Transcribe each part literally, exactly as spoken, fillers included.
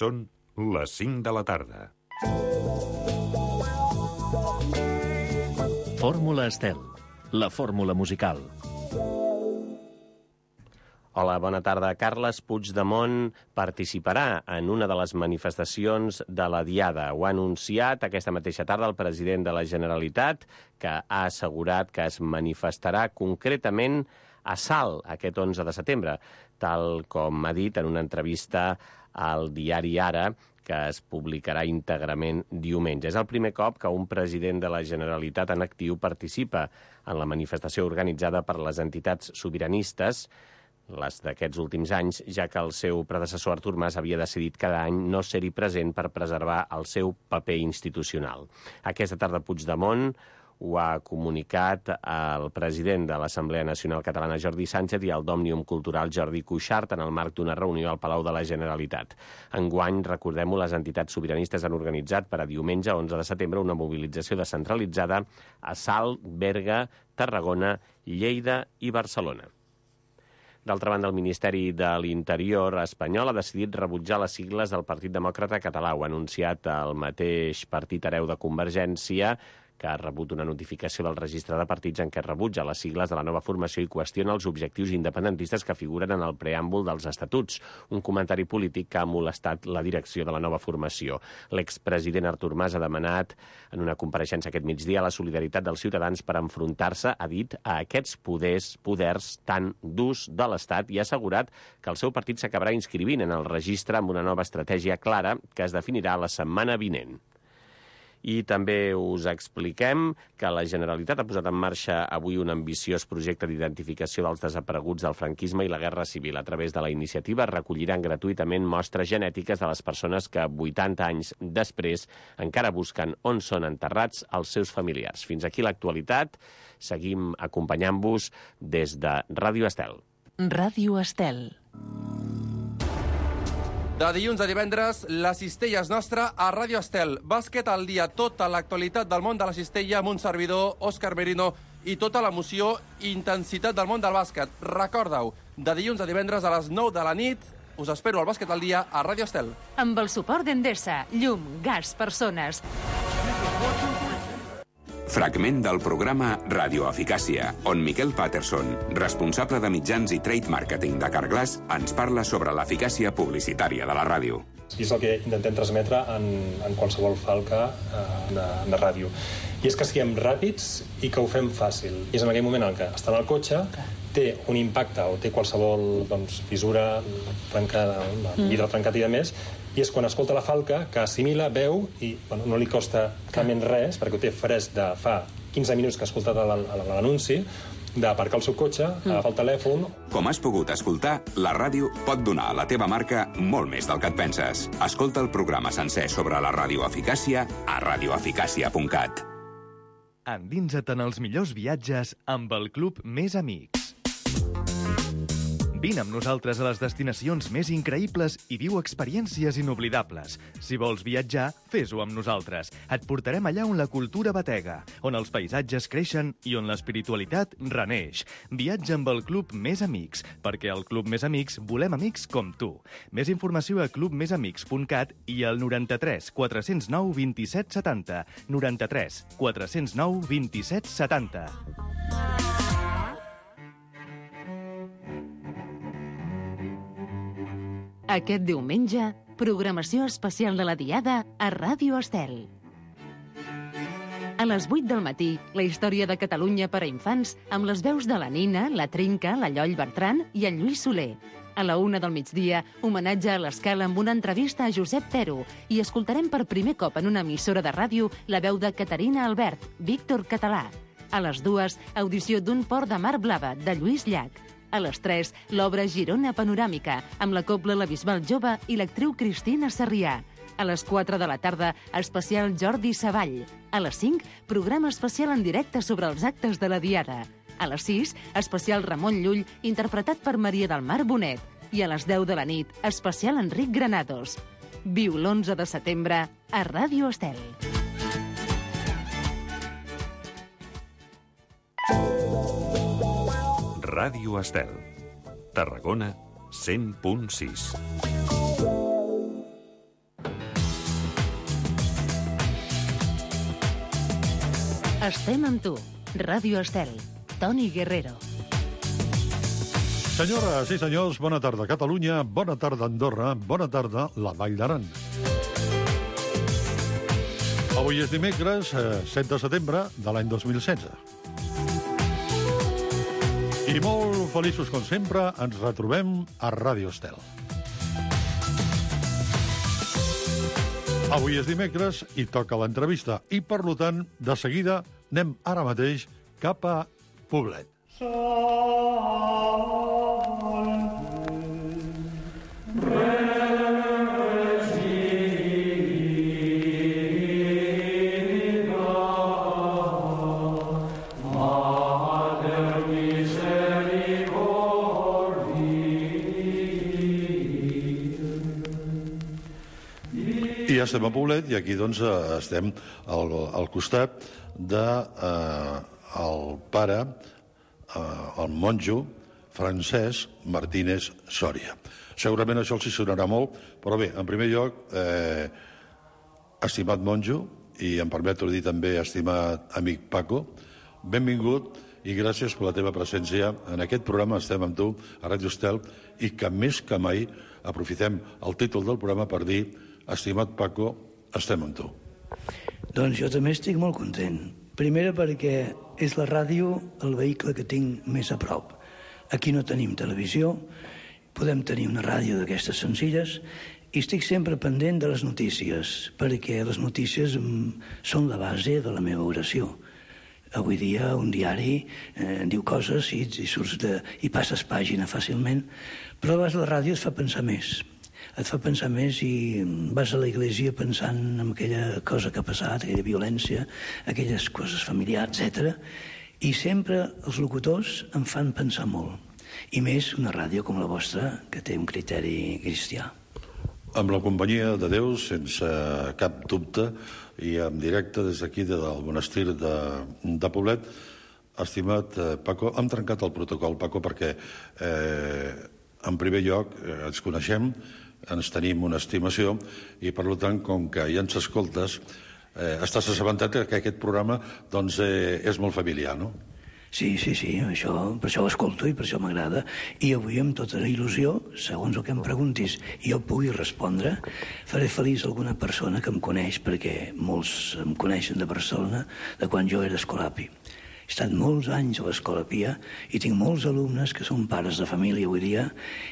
Són les cinc de la tarda. Fórmula Estel, la fórmula musical. Hola, bona tarda. Carles Puigdemont participarà en una de les manifestacions de la Diada. Ho ha anunciat aquesta mateixa tarda el president de la Generalitat, que ha assegurat que es manifestarà concretament a Salt aquest onze de setembre, tal com ha dit en una entrevista al diari Ara, que es publicarà íntegrament diumenge. És el primer cop que un president de la Generalitat en actiu participa en la manifestació organitzada per les entitats sobiranistes, les d'aquests últims anys, ja que el seu predecessor Artur Mas havia decidit cada any no ser-hi present per preservar el seu paper institucional. Aquesta tarda Puigdemont ho ha comunicat al president de l'Assemblea Nacional Catalana, Jordi Sánchez, i al d'Òmnium Cultural, Jordi Cuixart, en el marc d'una reunió al Palau de la Generalitat. Enguany, recordem-ho, les entitats sobiranistes han organitzat per a diumenge, onze de setembre, una mobilització descentralitzada a Salt, Berga, Tarragona, Lleida i Barcelona. D'altra banda, el Ministeri de l'Interior espanyol ha decidit rebutjar les sigles del Partit Demòcrata Català. Ho ha anunciat el mateix partit hereu de Convergència, que ha rebut una notificació del registre de partits en què rebutja les sigles de la nova formació i qüestiona els objectius independentistes que figuren en el preàmbul dels estatuts. Un comentari polític que ha molestat la direcció de la nova formació. L'expresident Artur Mas ha demanat en una compareixença aquest migdia la solidaritat dels ciutadans per enfrontar-se, ha dit, a aquests poders, poders tan durs de l'Estat i ha assegurat que el seu partit s'acabarà inscrivint en el registre amb una nova estratègia clara que es definirà la setmana vinent. I també us expliquem que la Generalitat ha posat en marxa avui un ambiciós projecte d'identificació dels desapareguts del franquisme i la Guerra Civil. A través de la iniciativa recolliran gratuïtament mostres genètiques de les persones que vuitanta anys després encara busquen on són enterrats els seus familiars. Fins aquí l'actualitat. Seguim acompanyant-vos des de Ràdio Estel. Ràdio Estel. De dilluns a divendres, la cistella és nostra a Ràdio Estel. Bàsquet al dia, tota l'actualitat del món de la cistella amb un servidor, Òscar Merino, i tota l'emoció i intensitat del món del bàsquet. Recorda-ho, de dilluns a divendres a les nou de la nit, us espero al Bàsquet al dia a Ràdio Estel. Amb el suport d'Endesa, llum, gas, persones. Fragment del programa Radioeficàcia, on Miquel Patterson, responsable de mitjans i trade marketing de Carglass, ens parla sobre l'eficàcia publicitària de la ràdio. I és el que intentem transmetre en, en qualsevol falca eh, de, de ràdio. I és que siguem ràpids i que ho fem fàcil. I és en aquell moment en què està en el cotxe, té un impacte o té qualsevol doncs, fissura, trencada, vidre trencat i de més, i és quan escolta la falca que assimila, veu i bueno, no li costa realment res, perquè ho té fresc de fa quinze minuts que ha escoltat l'anunci, d'aparcar el seu cotxe, agafar el telèfon. Com has pogut escoltar, la ràdio pot donar a la teva marca molt més del que et penses. Escolta el programa sencer sobre la radioeficàcia a radioeficàcia punt cat. Endinsa't en els millors viatges amb el Club Més Amics. Vine amb nosaltres a les destinacions més increïbles i viu experiències inoblidables. Si vols viatjar, fes-ho amb nosaltres. Et portarem allà on la cultura batega, on els paisatges creixen i on l'espiritualitat reneix. Viatja amb el Club Més Amics, perquè al Club Més Amics volem amics com tu. Més informació a club més amics punt cat i al noranta-tres quatre zero nou vint-i-set setanta. noranta-tres quatre zero nou vint-i-set setanta. Aquest diumenge, programació especial de la Diada a Ràdio Estel. A les vuit del matí, la història de Catalunya per a infants amb les veus de la Nina, la Trinca, la Lloll Bertran i en Lluís Soler. A la una del migdia, homenatge a l'Escala amb una entrevista a Josep Pero i escoltarem per primer cop en una emissora de ràdio la veu de Caterina Albert, Víctor Català. A les dues, audició d'un port de mar blava, de Lluís Llach. A les tres, l'obra Girona Panoràmica, amb la cobla La Bisbal Jove i l'actriu Cristina Sarrià. A les quatre de la tarda, especial Jordi Savall. A les cinc, programa especial en directe sobre els actes de la Diada. A les sis, especial Ramon Llull, interpretat per Maria del Mar Bonet. I a les deu de la nit, especial Enric Granados. Viu l'onze de setembre a Ràdio Estel. Ràdio Estel. Tarragona, cent punt sis. Estem amb tu. Ràdio Estel. Toni Guerrero. Senyores i senyors, bona tarda Catalunya, bona tarda Andorra, bona tarda la Vall d'Aran. Avui és dimecres, set de setembre de l'any dos mil setze. I molt feliços, com sempre, ens retrobem a Ràdio Estel. Avui és dimecres i toca l'entrevista i, per tant, de seguida anem ara mateix cap a Poblet. I ja estem a Poblet i aquí doncs estem al, al costat de eh, el pare, eh, el monjo Francesc Martínez Sòria. Segurament això els hi sonarà molt, però bé, en primer lloc, eh, estimat monjo, i em permeto dir també estimat amic Paco, benvingut i gràcies per la teva presència en aquest programa. Estem amb tu a Ràdio Estel i que més que mai aprofitem el títol del programa per dir: estimat Paco, estem amb tu. Doncs jo també estic molt content. Primera perquè és la ràdio el vehicle que tinc més a prop. Aquí no tenim televisió, podem tenir una ràdio d'aquestes senzilles i estic sempre pendent de les notícies, perquè les notícies són la base de la meva oració. Avui dia un diari eh, diu coses i, i, surts de, i passes pàgina fàcilment, però a vegades la ràdio et fa pensar més. Et fa pensar més i vas a la iglesia pensant en aquella cosa que ha passat, aquella violència, aquelles coses familiars, etcètera. I sempre els locutors em fan pensar molt. I més una ràdio com la vostra, que té un criteri cristià. Amb la companyia de Déu, sense cap dubte, i en directe des d'aquí del monestir de, de Poblet, estimat eh, Paco, hem trencat el protocol, Paco, perquè eh, en primer lloc eh, ens coneixem, ens tenim una estimació i, per tant, com que ja ens escoltes, eh, estàs assabentat que aquest programa doncs, eh, és molt familiar, no? Sí, sí, sí, això, per això l'escolto i per això m'agrada. I avui, amb tota la il·lusió, segons el que em preguntis i jo pugui respondre, faré feliç alguna persona que em coneix, perquè molts em coneixen de Barcelona, de quan jo era escolapi. He estat molts anys a l'Escola Pia i tinc molts alumnes que són pares de família avui dia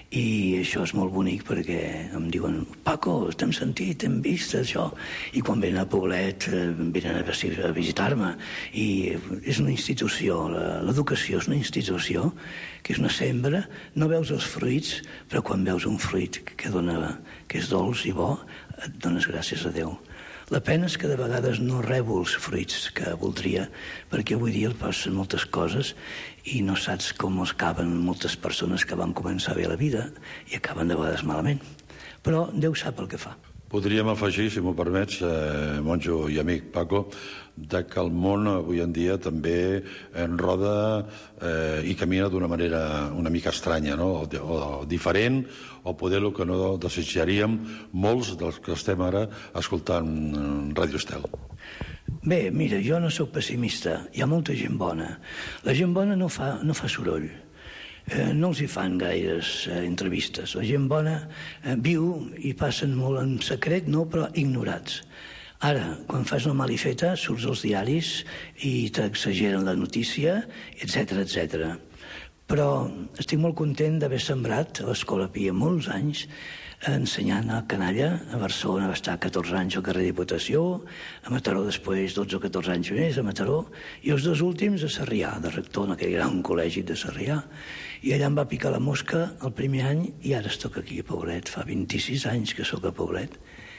i això és molt bonic perquè em diuen: Paco, t'hem sentit, hem vist això. I quan venen a Poblet venen a visitar-me i és una institució, l'educació és una institució que és una sembra. No veus els fruits, però quan veus un fruit que, dona, que és dolç i bo, et dones gràcies a Déu. La pena és que de vegades no rebo els fruits que voldria, perquè avui dia passen moltes coses i no saps com els acaben moltes persones que van començar bé la vida i acaben de vegades malament. Però Déu sap el que fa. Podríem afegir, si m'ho permets, eh, monjo i amic Paco, de que el món avui en dia també enroda eh, i camina d'una manera una mica estranya, no? o, o diferent, o poder el que no desitjaríem molts dels que estem ara escoltant Ràdio Estel. Bé, mira, jo no sóc pessimista. Hi ha molta gent bona. La gent bona no fa, no fa soroll. Eh, no els hi fan gaires eh, entrevistes. La gent bona eh, viu i passen molt en secret, no, però ignorats. Ara, quan fas una malifeta, surts als diaris i t'exageren la notícia, etcètera, etcètera. Però estic molt content d'haver sembrat a l'Escola Pia molts anys ensenyant a canalla. A Barcelona va estar catorze anys al carrer Diputació, a Mataró després dotze o catorze anys més, a Mataró, i els dos últims a Sarrià, de rector en aquell gran col·legi de Sarrià. I allà em va picar la mosca el primer any i ara estic aquí a Poblet. Fa vint-i-sis anys que sóc a Poblet.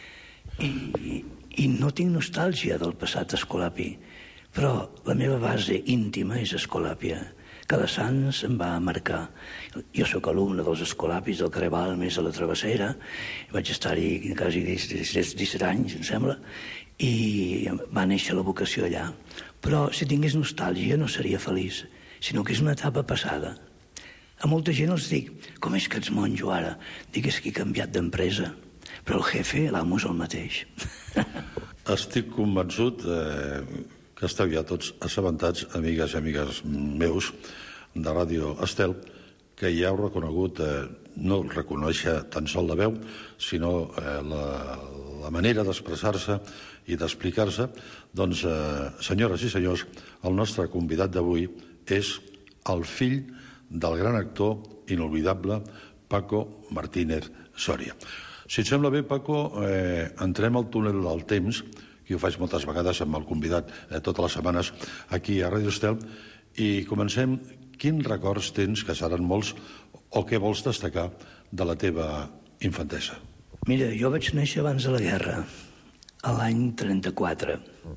I, i no tinc nostàlgia del passat escolapi, però la meva base íntima és Escolàpia. Calassans em va marcar. Jo sóc alumne dels escolapis del carrer Balmes a la Travessera, vaig estar-hi quasi disset anys, em sembla, i va néixer la vocació allà. Però si tingués nostàlgia no seria feliç, sinó que és una etapa passada. A molta gent els dic: com és que ets monjo ara? Digues que he canviat d'empresa, però el jefe, l'amo, és el mateix. Estic convençut eh, que esteu ja tots assabentats, amigues i amigues meus de Ràdio Estel, que ja heu reconegut, eh, no reconèixer tan sol la veu, sinó eh, la, la manera d'expressar-se i d'explicar-se. Doncs, eh, senyores i senyors, el nostre convidat d'avui és el fill del gran actor inolvidable Paco Martínez Soria. Si et sembla bé, Paco, eh, entrem al túnel del temps, que ho faig moltes vegades amb el convidat eh, totes les setmanes aquí a Ràdio Estel, i comencem. Quins records tens, que seran molts, o què vols destacar de la teva infantesa? Mira, jo vaig néixer abans de la guerra, a l'any trenta-quatre,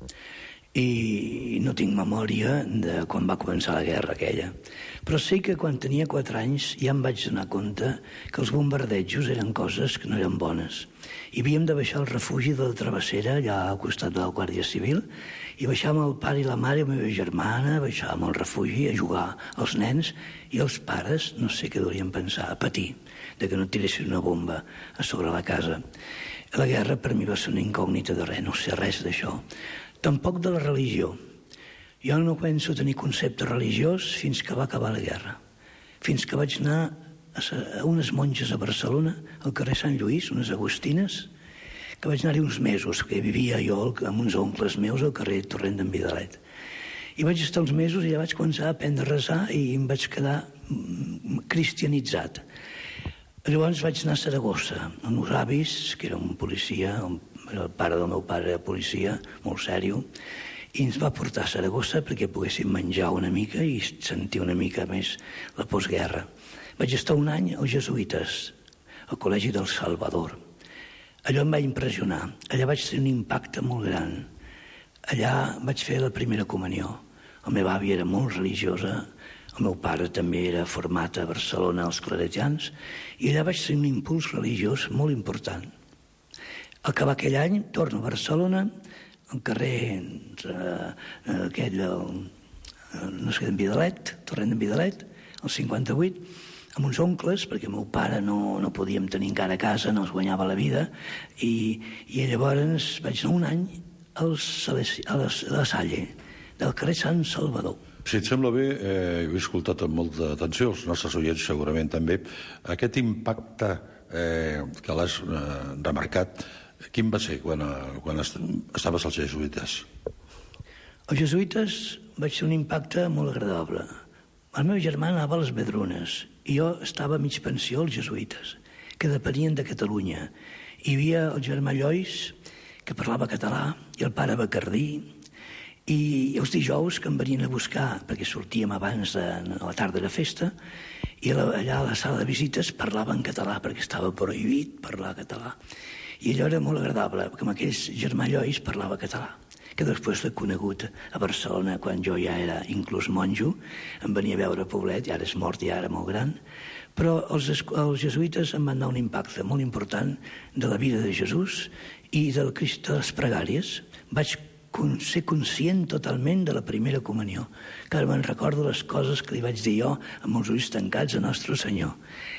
i no tinc memòria de quan va començar la guerra aquella. Però sé que quan tenia quatre anys ja em vaig donar compte que els bombardejos eren coses que no eren bones. I havíem de baixar al refugi de la Travessera, allà al costat de la Guàrdia Civil, i baixàvem el pare i la mare, la meva germana, baixàvem al refugi a jugar als nens, i els pares, no sé què deurien pensar, a patir, de que no tiressin una bomba a sobre la casa. La guerra per mi va ser una incògnita de res, no sé res d'això. Tampoc de la religió. Jo no penso tenir concepte religiós fins que va acabar la guerra. Fins que vaig anar a unes monges a Barcelona, al carrer Sant Lluís, unes agustines, que vaig anar-hi uns mesos, que vivia jo amb uns oncles meus al carrer Torrent d'en Vidalet. I vaig estar uns mesos i ja vaig començar a aprendre a resar i em vaig quedar cristianitzat. Llavors vaig anar a Saragossa, amb meus avis, que era un policia, el pare del meu pare era policia, molt sèrio, i ens va portar a Saragossa perquè poguéssim menjar una mica i sentir una mica més la postguerra. Vaig estar un any als Jesuïtes, al Col·legi del Salvador. Allò em va impressionar. Allà vaig tenir un impacte molt gran. Allà vaig fer la primera comunió. La meva àvia era molt religiosa, el meu pare també era format a Barcelona als Claretians, i allà vaig tenir un impuls religiós molt important. Al acabar aquell any, torno a Barcelona, al carrer eh, aquell, el, no sé, d'en Vidalet, Torrent d'en Vidalet, al cinquanta-vuit, amb uns oncles, perquè el meu pare no, no podíem tenir encara a casa, no es guanyava la vida, i, i llavors vaig anar un any als, a, les, a, les, a la Salle, del carrer Sant Salvador. Si et sembla bé, eh, he escoltat amb molta atenció, els nostres oients segurament també, aquest impacte eh, que l'has eh, remarcat, quin va ser quan, eh, quan est estaves als Jesuïtes? Els Jesuïtes vaig ser un impacte molt agradable. El meu germà anava a les Vedrunes i jo estava a mig pensió als Jesuïtes, que depenien de Catalunya. Hi havia el germà Lloís, que parlava català, i el pare Bacardí, i els dijous que em venien a buscar, perquè sortíem abans de a la tarda de festa, i allà a la sala de visites parlava en català, perquè estava prohibit parlar català. I allò era molt agradable, perquè amb aquell germà Lloís parlava català, que després l'he conegut a Barcelona quan jo ja era inclús monjo, em venia a veure a Poblet, i ara és mort i ara molt gran, però els, els jesuïtes em van dar un impacte molt important de la vida de Jesús i del Crist de les pregàries. Vaig ser conscient totalment de la primera comunió, que ara me'n recordo les coses que li vaig dir jo amb els ulls tancats a Nostre Senyor.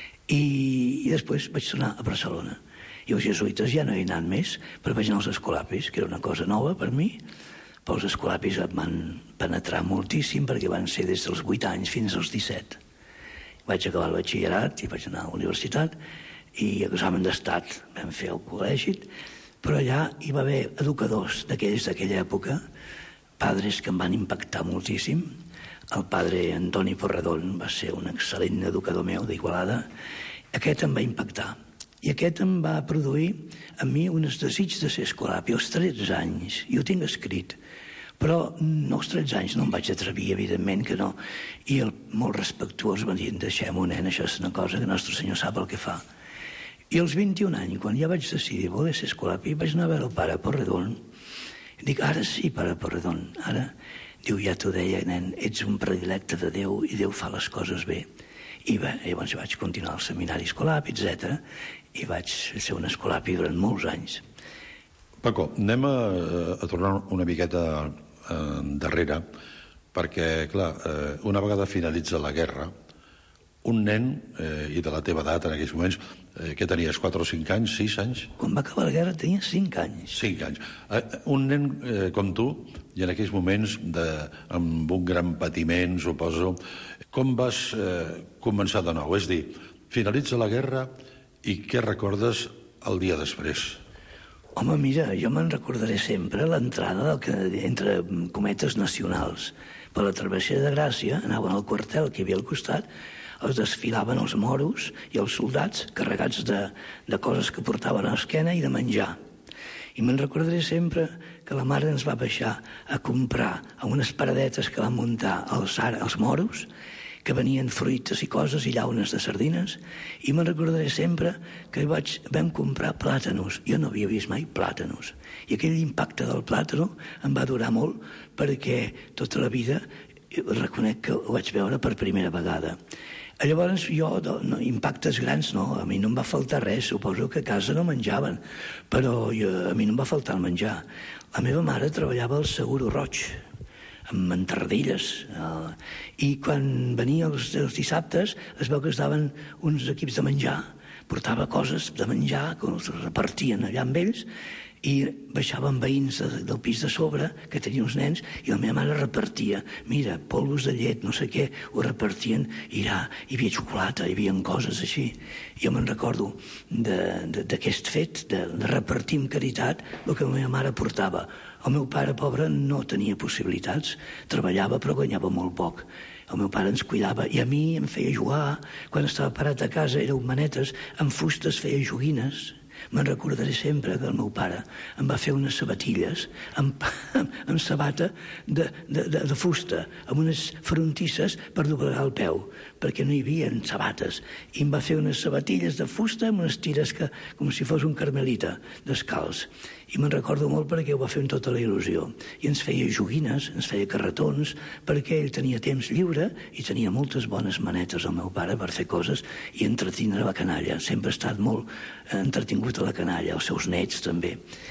I, i després vaig tornar a Barcelona. I els jesuïtes ja no hi he anat més, però vaig anar als escolapis, que era una cosa nova per mi. Però els escolapis em van penetrar moltíssim, perquè van ser des dels vuit anys fins als disset. Vaig acabar el batxillerat i vaig anar a la universitat, i examen d'estat vam fer al col·legi, però allà hi va haver educadors d'aquells d'aquella època, padres que em van impactar moltíssim. El padre Antoni Porredón va ser un excel·lent educador meu d'Igualada. Aquest em va impactar. I aquest em va produir a mi un desig de ser escolapi als tretze anys, i ho tinc escrit. Però no, als tretze anys no em vaig atrevir, evidentment que no. I el molt respectuós va dir, deixem-ho, nen, això és una cosa que Nostre Senyor sap el que fa. I als vint-i-un anys, quan ja vaig decidir voler ser escolapi, vaig anar a veure el pare Porredón. I dic, ara sí, pare Porredón, ara. Diu, ja t'ho deia, nen, ets un predilecte de Déu i Déu fa les coses bé. I bé, llavors vaig continuar al seminari escolapi, etcètera, i vaig ser un escolapi durant molts anys. Paco, anem a, a tornar una miqueta eh, darrere, perquè, clar, eh, una vegada finalitza la guerra, un nen, eh, i de la teva edat en aquells moments, eh, què tenies, quatre o cinc anys, sis anys? Quan va acabar la guerra tenia cinc anys. cinc anys. Eh, un nen eh, com tu, i en aquells moments de, amb un gran patiment, suposo, com vas eh, començar de nou? És dir, finalitza la guerra i què recordes el dia després? Home, mira, jo me'n recordaré sempre l'entrada del que, entre cometes nacionals. Per la travessera de Gràcia, anaven al quartel que hi havia al costat, els desfilaven els moros i els soldats carregats de, de coses que portaven a l'esquena i de menjar. I me'n recordaré sempre que la mare ens va baixar a comprar a unes paradetes que van muntar els, els moros, que venien fruites i coses i llaunes de sardines, i me'n recordaré sempre que vaig, vam comprar plàtanos. Jo no havia vist mai plàtanos. I aquell impacte del plàtano em va durar molt perquè tota la vida reconec que ho vaig veure per primera vegada. Llavors jo, no, impactes grans no, a mi no em va faltar res, suposo que a casa no menjaven, però jo, a mi no em va faltar el menjar. La meva mare treballava al Seguro Roig, amb entardilles, eh, i quan venia els, els dissabtes es veu que es daven uns equips de menjar, portava coses de menjar que els repartien allà amb ells, i baixaven veïns de, del pis de sobre, que tenien uns nens, i la meva mare repartia, mira, polvos de llet, no sé què, ho repartien, i ja, hi havia xocolata, hi havia coses així. Jo me'n recordo d'aquest fet, de, de repartir amb caritat el que la meva mare portava. El meu pare, pobre, no tenia possibilitats, treballava però guanyava molt poc. El meu pare ens cuidava i a mi em feia jugar, quan estava parat a casa era un manetes, amb fustes feia joguines. Me'n recordaré sempre que el meu pare em va fer unes sabatilles amb, amb, amb sabata de, de, de, de fusta, amb unes frontisses per doblegar el peu, perquè no hi havia sabates. I em va fer unes sabatilles de fusta amb unes tires que, com si fos un carmelita, descalç. I me'n recordo molt perquè ho va fer amb tota la il·lusió. I ens feia joguines, ens feia carretons, perquè ell tenia temps lliure i tenia moltes bones manetes, el meu pare, per fer coses i entretindre la canalla. Sempre ha estat molt entretingut a la canalla, els seus nets també.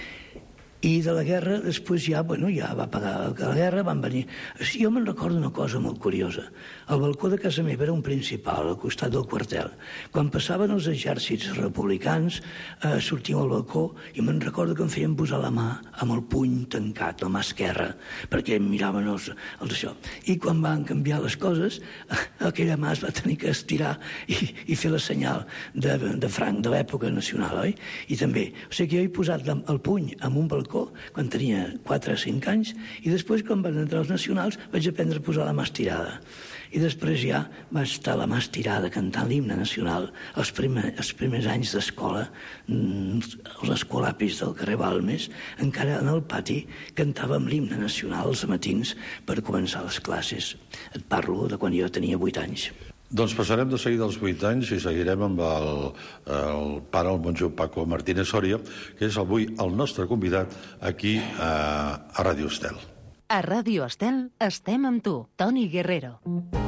I de la guerra, després ja, bueno, ja va pagar la guerra, van venir... Sí, jo me'n recordo una cosa molt curiosa. El balcó de casa meva era un principal, al costat del quartel. Quan passaven els exèrcits republicans, eh, sortíem al balcó i me'n recordo que em feien posar la mà amb el puny tancat, la mà esquerra, perquè em miraven els, els això. I quan van canviar les coses, aquella mà es va tenir que estirar i, i fer la senyal de, de franc, de l'època nacional, oi? I també, o sigui que jo he posat el puny en un balcó quan tenia quatre o cinc anys, i després, quan van entrar els nacionals, vaig aprendre a posar la mà estirada. I després ja vaig estar la mà estirada cantant l'himne nacional els, primer, els primers anys d'escola, els escolapis del carrer Balmes, encara en el pati cantàvem l'himne nacional els matins per començar les classes. Et parlo de quan jo tenia vuit anys. Doncs passarem de seguida als vuit anys i seguirem amb el, el pare, el monjo Paco Martínez Soria, que és avui el nostre convidat aquí a, a Ràdio Estel. A Ràdio Estel estem amb tu, Toni Guerrero.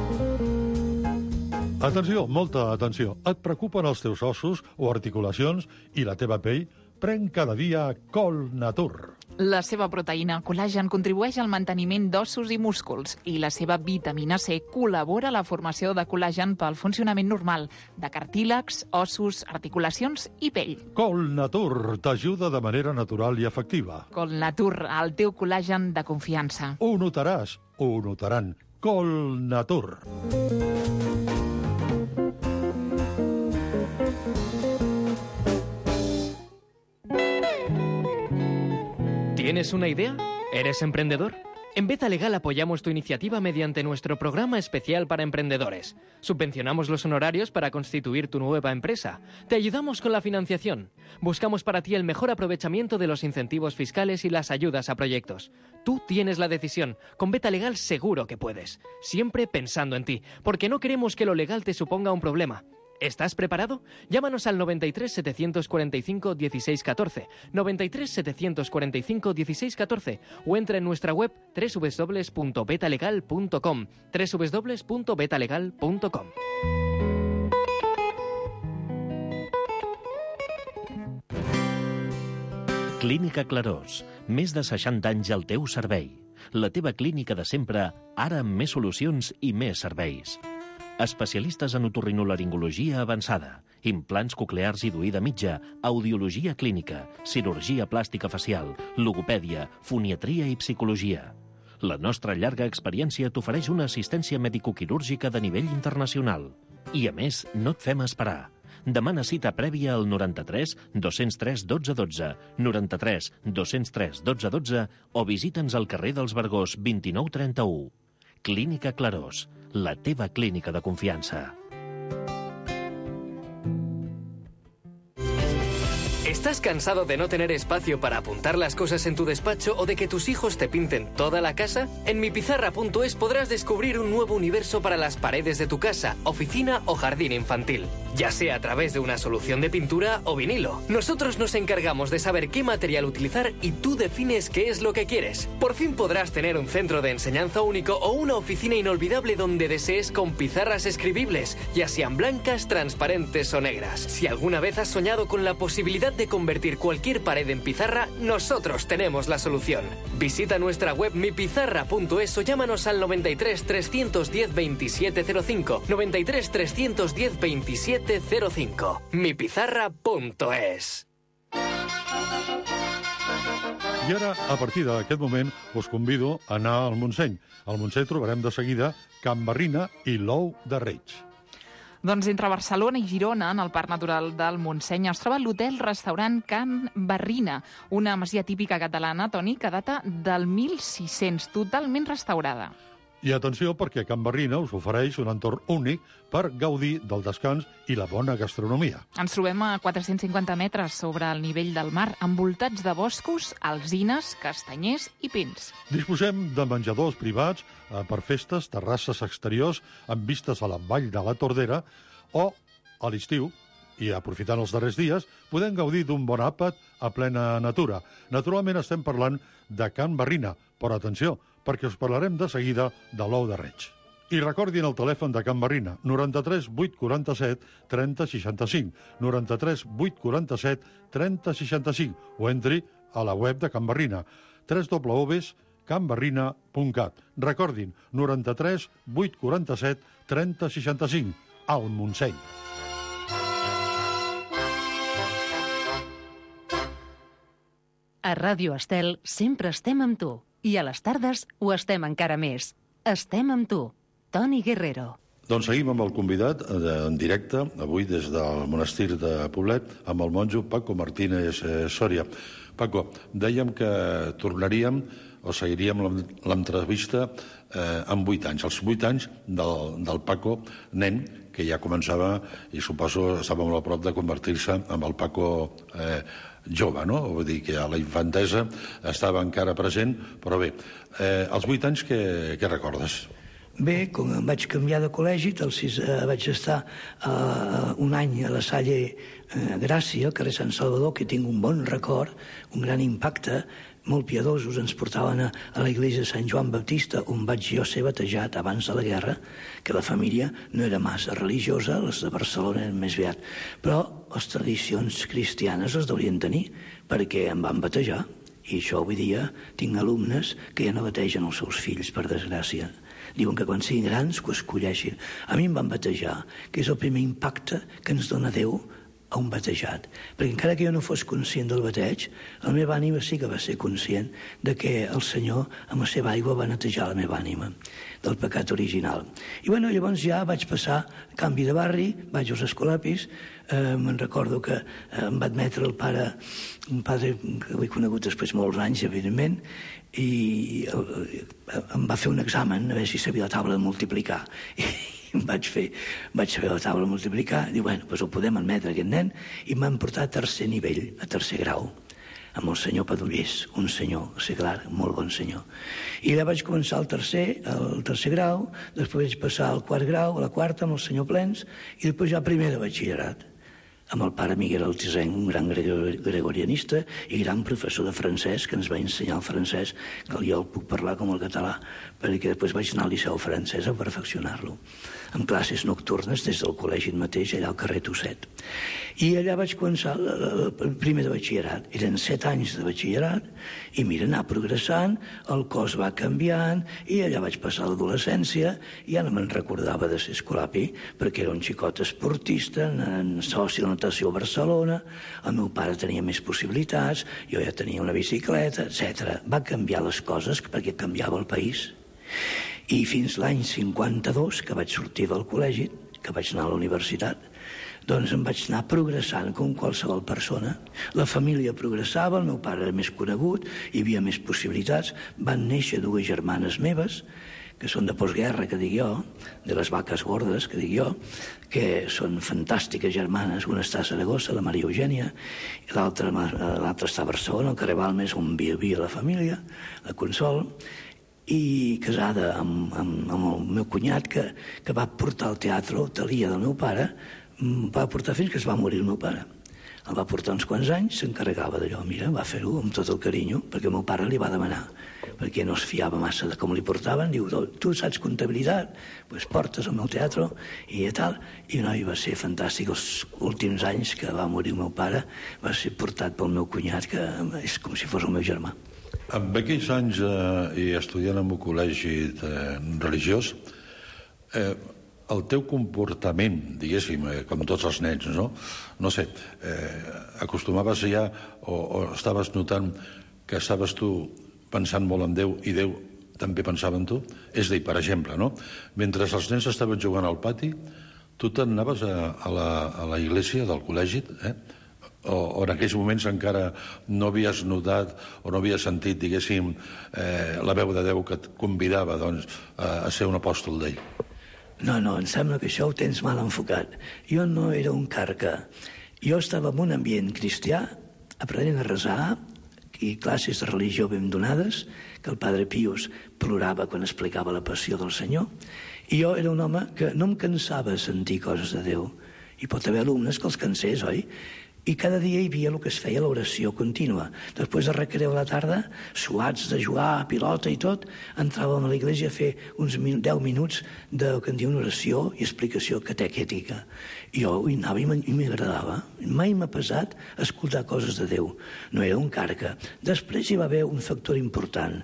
Atenció, molta atenció. Et preocupen els teus ossos o articulacions i la teva pell? Pren cada dia Col Natur. La seva proteïna col·lagen contribueix al manteniment d'ossos i músculs i la seva vitamina C col·labora a la formació de col·lagen pel funcionament normal de cartílags, ossos, articulacions i pell. Col Natur t'ajuda de manera natural i efectiva. Col Natur, el teu col·lagen de confiança. Ho notaràs, ho notaran. Col Natur. ¿Tienes una idea? ¿Eres emprendedor? En Beta Legal apoyamos tu iniciativa mediante nuestro programa especial para emprendedores. Subvencionamos los honorarios para constituir tu nueva empresa. Te ayudamos con la financiación. Buscamos para ti el mejor aprovechamiento de los incentivos fiscales y las ayudas a proyectos. Tú tienes la decisión. Con Beta Legal seguro que puedes. Siempre pensando en ti, porque no queremos que lo legal te suponga un problema. ¿Estás preparado? Llámanos al noventa y tres, setecientos cuarenta y cinco, dieciséis catorce, noventa y tres, setecientos cuarenta y cinco, dieciséis catorce o entra en nuestra web doble u doble u doble u punto betalegal punto com, doble u doble u doble u punto betalegal punto com. Clínica Clarós. Més de seixanta anys al teu servei. La teva clínica de sempre, ara amb més solucions i més serveis. Especialistes en otorrinolaringologia avançada, implants coclears i d'oïda mitja, audiologia clínica, cirurgia plàstica facial, logopèdia, foniatria i psicologia. La nostra llarga experiència t'ofereix una assistència medicoquirúrgica de nivell internacional. I, a més, no et fem esperar. Demana cita prèvia al noranta-tres dos cents tres dotze dotze, noranta-tres dos cents tres dotze dotze o visita'ns al carrer dels Vergós vint-i-nou trenta-u. Clínica Clarós, la teva clínica de confiança. ¿Estás cansado de no tener espacio para apuntar las cosas en tu despacho o de que tus hijos te pinten toda la casa? En mipizarra punto es podrás descubrir un nuevo universo para las paredes de tu casa, oficina o jardín infantil. Ya sea a través de una solución de pintura o vinilo. Nosotros nos encargamos de saber qué material utilizar y tú defines qué es lo que quieres. Por fin podrás tener un centro de enseñanza único o una oficina inolvidable donde desees con pizarras escribibles, ya sean blancas, transparentes o negras. Si alguna vez has soñado con la posibilidad de convertir cualquier pared en pizarra, nosotros tenemos la solución. Visita nuestra web mipizarra punto es o llámanos al noventa y tres trescientos diez veintisiete cero cinco, noventa y tres trescientos diez veintisiete cero cinco. mipizarra punto es. I ara, a partir d'aquest moment, us convido a anar al Montseny. Al Montseny trobarem de seguida Can Barrina i l'Ou de Reig. Doncs entre Barcelona i Girona, en el Parc Natural del Montseny, es troba l'hotel-restaurant Can Barrina, una masia típica catalana, Toni, que data del mil sis-cents, totalment restaurada. I atenció, perquè Can Barrina us ofereix un entorn únic per gaudir del descans i la bona gastronomia. Ens trobem a quatre-cents cinquanta metres sobre el nivell del mar, envoltats de boscos, alzines, castanyers i pins. Disposem de menjadors privats eh, per festes, terrasses exteriors amb vistes a la vall de la Tordera o, a l'estiu, i aprofitant els darrers dies, podem gaudir d'un bon àpat a plena natura. Naturalment estem parlant de Can Barrina, però atenció, perquè us parlarem de seguida de l'Ou de Reig. I recordin el telèfon de Can Barrina, noranta-tres vuit quaranta-set trenta seixanta-cinc, noranta-tres vuit quaranta-set trenta seixanta-cinc, o entri a la web de Can Barrina, w w w punt can barrina punt cat. Recordin, noranta-tres vuit quaranta-set trenta seixanta-cinc, al Montseny. A Ràdio Estel sempre estem amb tu. I a les tardes ho estem encara més. Estem amb tu, Toni Guerrero. Doncs seguim amb el convidat en directe, avui des del monestir de Poblet, amb el monjo Paco Martínez Soria. Paco, dèiem que tornaríem o seguiríem l'entrevista eh, amb vuit anys, els vuit anys del, del Paco nen, que ja començava, i suposo estava molt a prop de convertir-se en el Paco eh, jove, no? Vull dir que a la infantesa estava encara present, però bé, eh, als vuit anys què, què recordes? Bé, com em vaig canviar de col·legi, el sis, eh, vaig estar eh, un any a la Salle eh, Gràcia, al carrer Sant Salvador, que tinc un bon record, un gran impacte, molt piadosos, ens portaven a, a la iglesia de Sant Joan Baptista, on vaig jo ser batejat abans de la guerra, que la família no era massa religiosa, les de Barcelona eren més beat, però les tradicions cristianes les deurien tenir, perquè em van batejar, i això avui dia tinc alumnes que ja no bategen els seus fills, per desgràcia. Diuen que quan siguin grans que ho escolleixin. A mi em van batejar, que és el primer impacte que ens dona Déu a un batejat. Perquè encara que jo no fos conscient del bateig, la meva ànima sí que va ser conscient de que el Senyor, amb la seva aigua, va netejar la meva ànima del pecat original. I bueno, llavors ja vaig passar canvi de barri, vaig als Escolapis, eh, me'n recordo que eh, em va admetre el pare, un padre que ho he conegut després molts anys, evidentment, i eh, em va fer un examen a veure si sabia la taula de multiplicar. I vaig fer, vaig fer la taula de multiplicar, i diu, bueno, doncs el podem admetre aquest nen, i m'han portat a tercer nivell, a tercer grau, amb el senyor Padullés, un senyor seglar, molt bon senyor. I allà vaig començar el tercer, el tercer grau, després vaig passar al quart grau, a la quarta, amb el senyor Plens, i després ja primer de batxillerat. amb el pare Miguel Altisenc, un gran gregorianista i gran professor de francès, que ens va ensenyar el francès, que jo el puc parlar com el català, perquè després vaig anar al Liceu francès a perfeccionar-lo, amb classes nocturnes des del col·legi mateix, allà al carrer Tosset. I allà vaig començar el primer de batxillerat. Eren set anys de batxillerat, i mira, anar progressant, el cos va canviant, i allà vaig passar l'adolescència, i ja no me'n recordava de ser escolapi, perquè era un xicot esportista, en soci de natació a Barcelona, el meu pare tenia més possibilitats, jo ja tenia una bicicleta, etcètera. Va canviar les coses perquè canviava el país. I fins l'any cinquanta-dos, que vaig sortir del col·legi, que vaig anar a la universitat, doncs em vaig anar progressant com qualsevol persona. La família progressava, el meu pare era més conegut, hi havia més possibilitats. Van néixer dues germanes meves, que són de postguerra, que dic jo, de les vaques gordes, que dic jo, que són fantàstiques germanes. Una està a Saragossa, la Maria Eugènia, i l'altra està a Barcelona, al carrer Balmes, on vivia la família, la Consol, i casada amb, amb, amb el meu cunyat, que, que va portar al teatre Talia del meu pare, va portar fins que es va morir el meu pare. El va portar uns quants anys, s'encarregava d'allò. Mira, va fer-ho amb tot el carinyo, perquè el meu pare li va demanar, perquè no es fiava massa de com li portaven. Diu, tu saps comptabilitat? Doncs pues portes al meu teatre i tal. I no, i va ser fantàstic. Els últims anys que va morir el meu pare va ser portat pel meu cunyat, que és com si fos el meu germà. En aquells anys, eh, i estudiant en un col·legi eh, religiós, eh, el teu comportament, diguéssim, eh, com tots els nens, no? No sé, eh, acostumaves ja o, o estaves notant que estaves tu pensant molt en Déu i Déu també pensava en tu? És a dir, per exemple, no? Mentre els nens estaven jugant al pati, tu te'n anaves a, a, la, a la iglesia del col·legi, eh? O, o en aquells moments encara no havies notat o no havies sentit, diguéssim, eh, la veu de Déu que et convidava, doncs, a, a ser un apòstol d'ell? No, no, em sembla que això ho tens mal enfocat. Jo no era un carca. Jo estava en un ambient cristià, aprenent a resar, i classes de religió ben donades, que el padre Pius plorava quan explicava la passió del Senyor, i jo era un home que no em cansava sentir coses de Déu. Hi pot haver alumnes que els cansés, oi? I cada dia hi havia el que es feia l'oració contínua. Després de recreu a la tarda, suats de jugar a pilota i tot, entràvem a l'església a fer uns deu minuts de que en diuen oració i explicació catequètica. I jo hi anava i m'agradava. Mai m'ha pesat escoltar coses de Déu. No era un carca. Després hi va haver un factor important.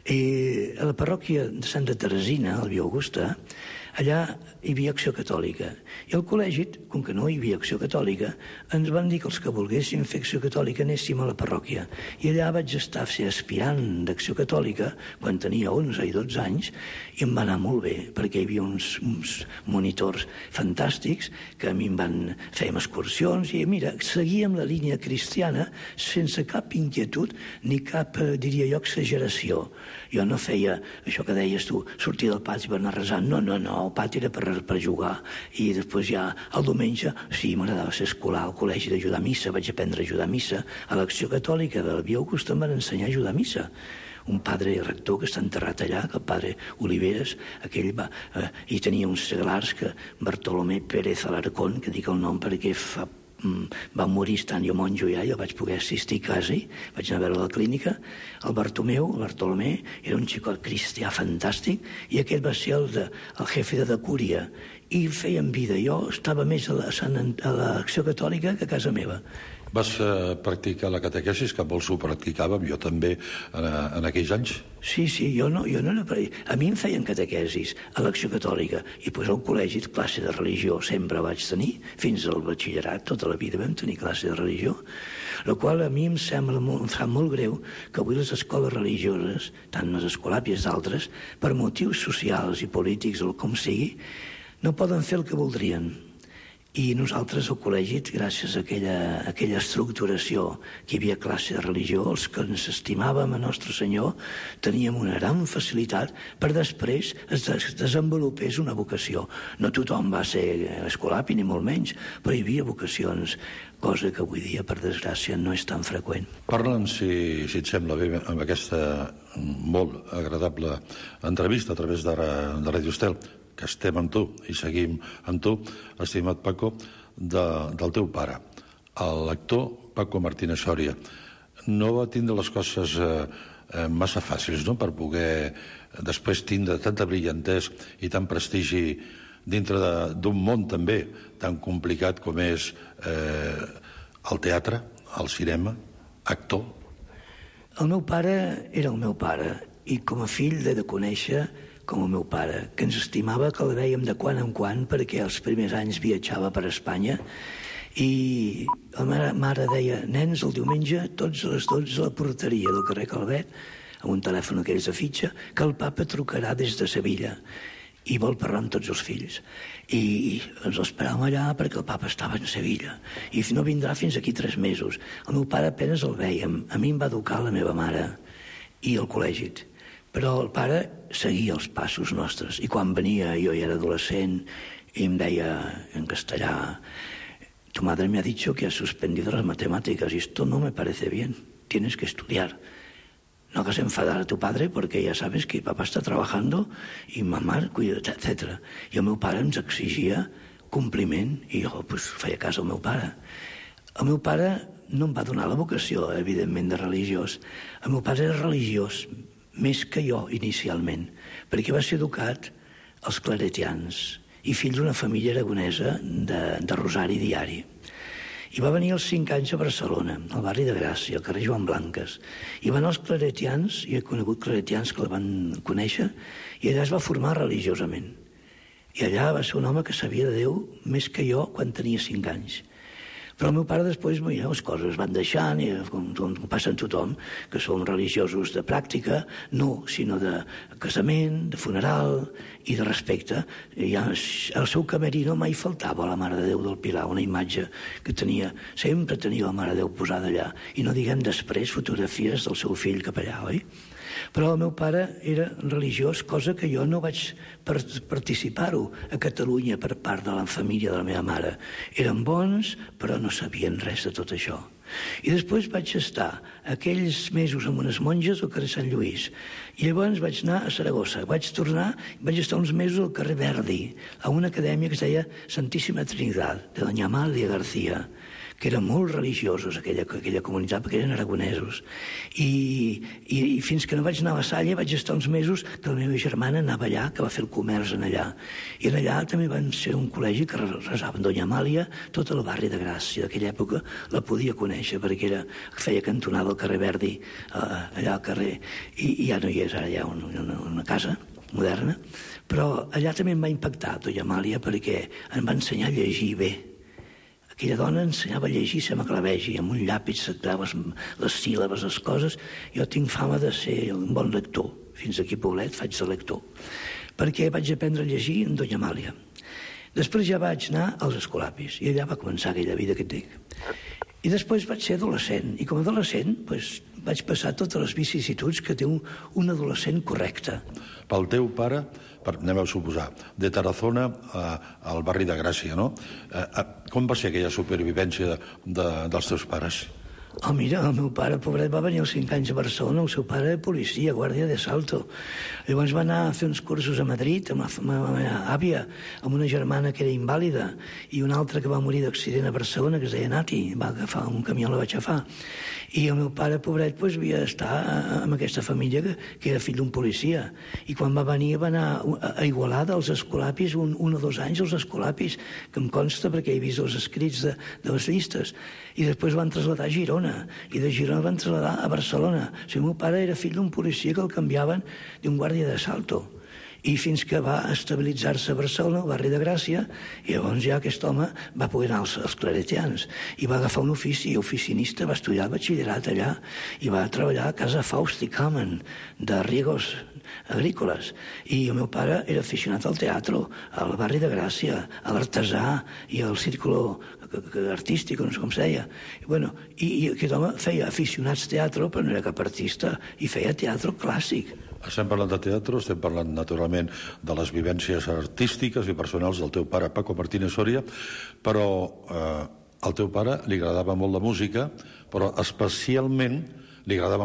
I a la parròquia de Santa Teresina, al Via Augusta, allà hi havia Acció Catòlica. I al col·legi, com que no hi havia Acció Catòlica, ens van dir que els que volguéssim fer Acció Catòlica anéssim a la parròquia. I allà vaig estar a ser aspirant d'Acció Catòlica quan tenia onze i dotze anys, i em va anar molt bé, perquè hi havia uns, uns monitors fantàstics que a mi em van fer excursions, i mira, seguíem la línia cristiana sense cap inquietud ni cap, diria jo, exageració. Jo no feia això que deies tu, sortir del pati per anar resant. No, no, no, el pati era per, per jugar. I després ja el diumenge, sí, m'agradava ser escolar al col·legi d'ajudar a missa, vaig aprendre a ajudar a missa. A l'Acció Catòlica del Via Augusta em van ensenyar a ajudar a missa. Un padre rector que està enterrat allà, que el padre Oliveres, aquell va, eh, i tenia uns seglars, que Bartolomé Pérez Alarcón, que dic el nom perquè fa va morir estant jo monjo ja, jo vaig poder assistir quasi, vaig anar a veure la clínica. El Bartomeu, el Bartolomé, era un xicot cristià fantàstic, i aquest va ser el, de, el jefe de decúria, i feien vida. Jo estava més a l'Acció Catòlica que a casa meva. Vas eh, practicar la catequesis, que molts ho practicàvem, jo també, en, en aquells anys? Sí, sí, jo no, jo no era... A mi em feien catequesis a l'Acció Catòlica, i pues, al col·legi classe de religió sempre vaig tenir, fins al batxillerat, tota la vida vam tenir classe de religió, la qual a mi em sembla molt, em fa molt greu que avui les escoles religioses, tant les escolàpies d'altres, per motius socials i polítics o com sigui, no poden fer el que voldrien. I nosaltres al col·legi, gràcies a aquella, a aquella estructuració que hi havia classe de religió, els que ens estimàvem a Nostre Senyor, teníem una gran facilitat per després es desenvolupés una vocació. No tothom va ser escolapi, ni molt menys, però hi havia vocacions, cosa que avui dia, per desgràcia, no és tan freqüent. Parla'm, si, si et sembla bé, amb aquesta molt agradable entrevista a través de, de Ràdio Estel, que estem amb tu i seguim amb tu, estimat Paco, de, del teu pare. el lector Paco Martínez Soria no va tindre les coses eh, eh, massa fàcils, no?, per poder després tindre tanta brillantès i tant prestigi dintre d'un món també tan complicat com és eh, el teatre, el cinema, actor. El meu pare era el meu pare i com a fill l'he de conèixer com el meu pare, que ens estimava, que el vèiem de quan en quan perquè els primers anys viatjava per Espanya i la mare, mare deia, nens, el diumenge tots a les dotze a la porteria del carrer Calvet, amb un telèfon aquells de fitxa, que el papa trucarà des de Sevilla i vol parlar amb tots els fills. I ens l'esperàvem allà perquè el papa estava en Sevilla i no vindrà fins aquí tres mesos. El meu pare apenas el vèiem. A mi em va educar la meva mare i el col·legi. Però el pare seguia els passos nostres i quan venia, jo ja era adolescent i em deia en castellà: tu madre me ha dicho que has suspendido las matemáticas y esto no me parece bien, tienes que estudiar. No hagas enfadar a tu padre porque ya sabes que papá está trabajando y mamá cuida, etcètera. I el meu pare ens exigia compliment i jo pues, feia cas al meu pare. El meu pare no em va donar la vocació, evidentment, de religiós. El meu pare era religiós, més que jo inicialment, perquè va ser educat als claretians i fill d'una família aragonesa de, de rosari diari. I va venir als cinc anys a Barcelona, al barri de Gràcia, al carrer Joan Blanques. I van als claretians, i he conegut claretians que el van conèixer, i allà es va formar religiosament. I allà va ser un home que sabia de Déu més que jo quan tenia cinc anys. Però el meu pare després, mira, les coses van deixant, i com, com passa en tothom, que som religiosos de pràctica, no, sinó de casament, de funeral i de respecte. I al seu camerino mai faltava la Mare de Déu del Pilar, una imatge que tenia, sempre tenia la Mare de Déu posada allà, i no diguem després fotografies del seu fill cap allà, oi? Però el meu pare era religiós, cosa que jo no vaig participar-ho a Catalunya per part de la família de la meva mare. Eren bons, però no sabien res de tot això. I després vaig estar aquells mesos amb unes monges al carrer Sant Lluís. I llavors vaig anar a Saragossa. Vaig tornar, vaig estar uns mesos al carrer Verdi, a una acadèmia que es deia Santíssima Trinidad, de doña Amalia García, que eren molt religiosos, aquella, aquella comunitat, perquè eren aragonesos. I, i, I fins que no vaig anar a la Salle vaig estar uns mesos que la meva germana anava allà, que va fer el comerç en allà. I en allà també van ser un col·legi que resaven Doña Amàlia, tot el barri de Gràcia. D'aquella època la podia conèixer, perquè era, feia cantonada al carrer Verdi, allà al carrer, i, i ja no hi és, ara hi ha una, una, una casa moderna. Però allà també em va impactar Doña Amàlia, perquè em va ensenyar a llegir bé. Aquella dona ensenyava a llegir sembla que la vegi, amb un llapis s'actava les síl·labes, les coses. Jo tinc fama de ser un bon lector. Fins aquí, Poblet, faig de lector. Perquè vaig aprendre a llegir en Doña Amàlia. Després ja vaig anar als escolapis, i allà va començar aquella vida que tinc. I després vaig ser adolescent, i com a adolescent doncs, vaig passar totes les vicissituds que té un, un adolescent correcte. Pel teu pare, per, anem a suposar, de Tarazona a, al barri de Gràcia, no? Eh, com va ser aquella supervivència de, de, dels teus pares? Oh, mira, el meu pare, pobret, va venir als cinc anys a Barcelona, el seu pare era policia, guàrdia de salto. Llavors va anar a fer uns cursos a Madrid amb la meva àvia, amb una germana que era invàlida, i una altra que va morir d'accident a Barcelona, que es deia Nati, va agafar un camió, la va aixafar. I el meu pare, pobret, doncs, havia d'estar amb aquesta família que, que era fill d'un policia. I quan va venir va anar a Igualada, als escolapis, un, un o dos anys als escolapis, que em consta perquè he vist els escrits de, de les llistes. I després van traslladar a Girona, i de Girona van traslladar a Barcelona. O sigui, el meu pare era fill d'un policia que el canviaven d'un guàrdia de salto. I fins que va estabilitzar-se a Barcelona, al barri de Gràcia, i llavors ja aquest home va poder anar als, als claretians. I va agafar un ofici, oficinista, va estudiar el batxillerat allà, i va treballar a casa Faust i Kamen, de riegos agrícoles. I el meu pare era aficionat al teatre, al barri de Gràcia, a l'artesà i al círculo artístic, no sé com se deia. I, bueno, i, i aquest home feia aficionats teatre, però no era cap artista, i feia teatre clàssic. Estem parlant de teatre, estem parlant naturalment de les vivències artístiques i personals del teu pare, Paco Martínez Soria, però eh, al teu pare li agradava molt la música, però especialment li agradava molt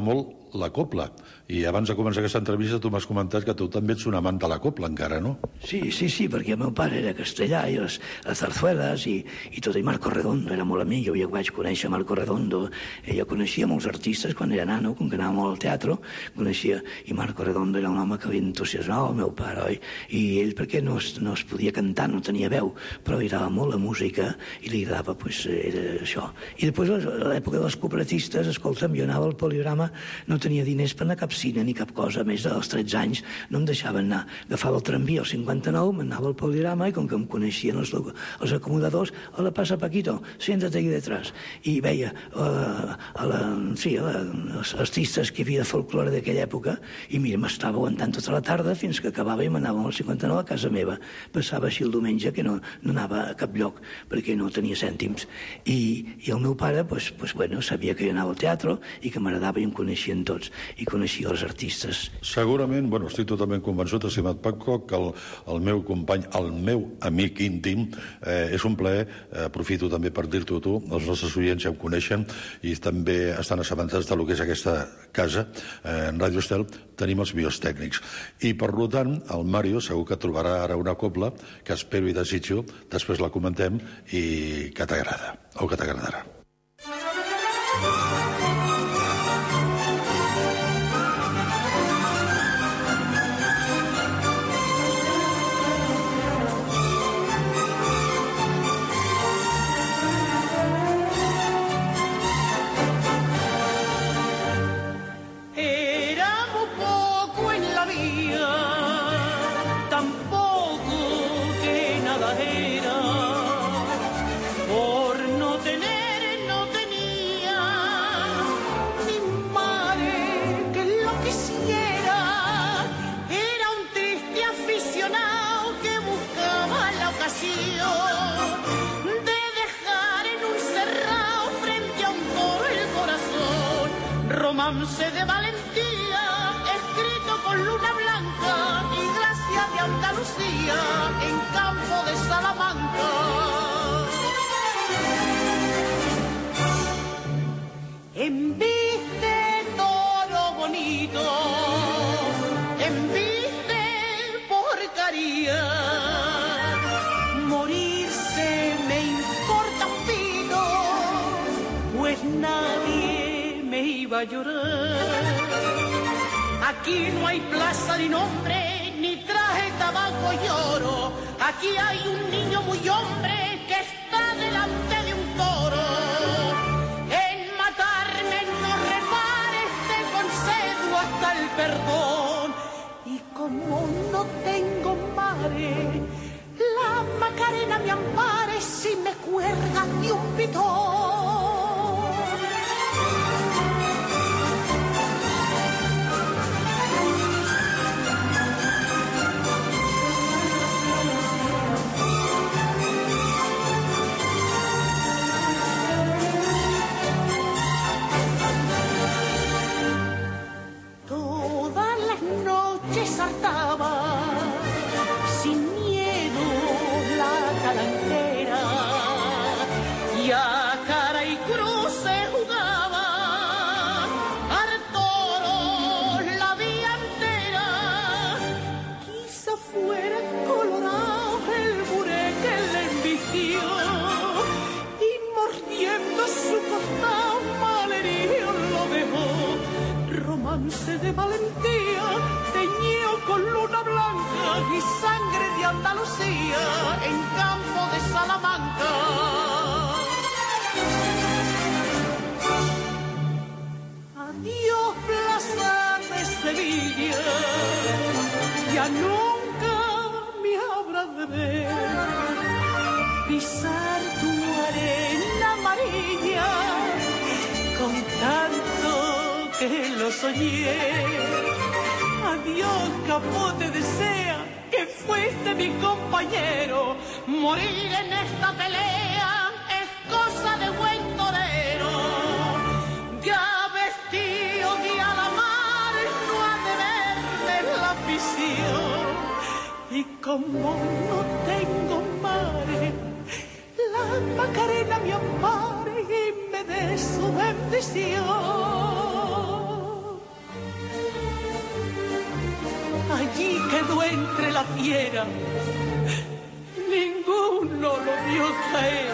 la copla. I abans de començar aquesta entrevista tu m'has comentat que tu també ets un amant de la copla encara, no? Sí, sí, sí, perquè el meu pare era castellà i les, les zarzuelas i, i tot, i Marco Redondo era molt amic, jo ja vaig conèixer Marco Redondo, ella coneixia molts artistes quan era nano, com que anava molt al teatre, coneixia, i Marco Redondo era un home que li entusiasmava el meu pare, oi? I ell perquè no es, no es podia cantar, no tenia veu, però li agradava molt la música i li agradava, doncs, era això. I després, a l'època dels cooperatistes, escolta'm, jo anava al Poligrama, no tenia diners per anar a cap cine ni cap cosa, més dels tretze anys no em deixaven anar. Agafava el tramvia al cinquanta-nou, m'anava al Poligrama i com que em coneixien els, els acomodadors, hola, passa Paquito, siéntate aquí detrás. I veia uh, a la, sí, a la, els artistes que hi havia de folklore d'aquella època i mira, m'estava aguantant tota la tarda fins que acabava i m'anava al cinquanta-nou a casa meva. Passava així el diumenge que no, no anava a cap lloc perquè no tenia cèntims. I, i el meu pare, pues, pues, bueno, sabia que jo anava al teatre i que m'agradava i em coneixien tots i coneixia els artistes. Segurament, bueno, estic totalment convençut, estimat Paco, que el, el meu company, el meu amic íntim, eh, és un plaer, eh, aprofito també per dir-t'ho a tu, els nostres oients ja em coneixen i també estan assabentats del que és aquesta casa, eh, en Ràdio Estel, tenim els bios tècnics. I, per tant, el Mario segur que trobarà ara una copla que espero i desitjo, després la comentem i que t'agrada, o que t'agradarà. Romance de valentía, escrito con luna blanca y gracia de Andalucía, en campo de Salamanca. Embiste toro bonito, embiste porcaría, morirse me importa un pito, pues nadie me iba a llorar. Aquí no hay plaza ni nombre, ni traje, tabaco y oro. Aquí hay un niño muy hombre que está delante de un toro. En matarme no repares, te concedo hasta el perdón. Y como no tengo mare, la Macarena me ampare si me cuelgan de un pitón. Saltaba sin miedo la calandera y a cara y cruz se jugaba al toro la vía entera. Quizá fuera colorado el buré que le embistió y mordiendo su costado malherido lo dejó. Romance de valentía teñido con luna blanca y sangre de Andalucía en campo de Salamanca. Adiós plaza de Sevilla, ya nunca me habrás de ver pisar tu arena amarilla con tanto que lo soñé. Adiós, capote desea que fuiste mi compañero. Morir en esta pelea es cosa de buen torero. Ya vestido de alamar no ha de verme la afición. Y como no tengo mare, la Macarena me ampare y me dé su bendición. entre la fiera. Ninguno lo vio caer.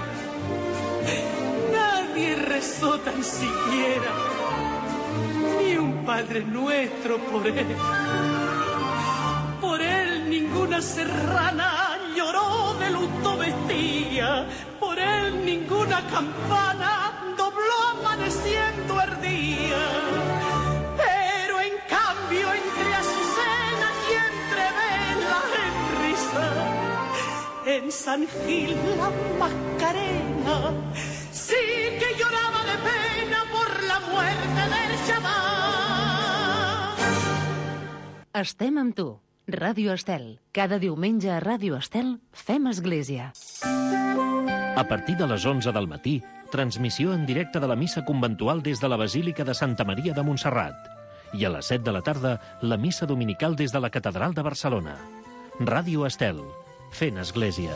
Nadie rezó tan siquiera, ni un Padre Nuestro por él. Por él ninguna serrana lloró de luto vestía. Por él ninguna campana dobló amaneciendo ardía. Pero en cambio entre Azucena y entre Vela en risa, en San Gil la Mascarena sí que lloraba de pena por la muerte del xaval. Estem amb tu. Ràdio Estel. Cada diumenge a Ràdio Estel fem església. A partir de les onze del matí, transmissió en directe de la missa conventual des de la Basílica de Santa Maria de Montserrat. I a les set de la tarda, la missa dominical des de la Catedral de Barcelona. Ràdio Estel. Fent església.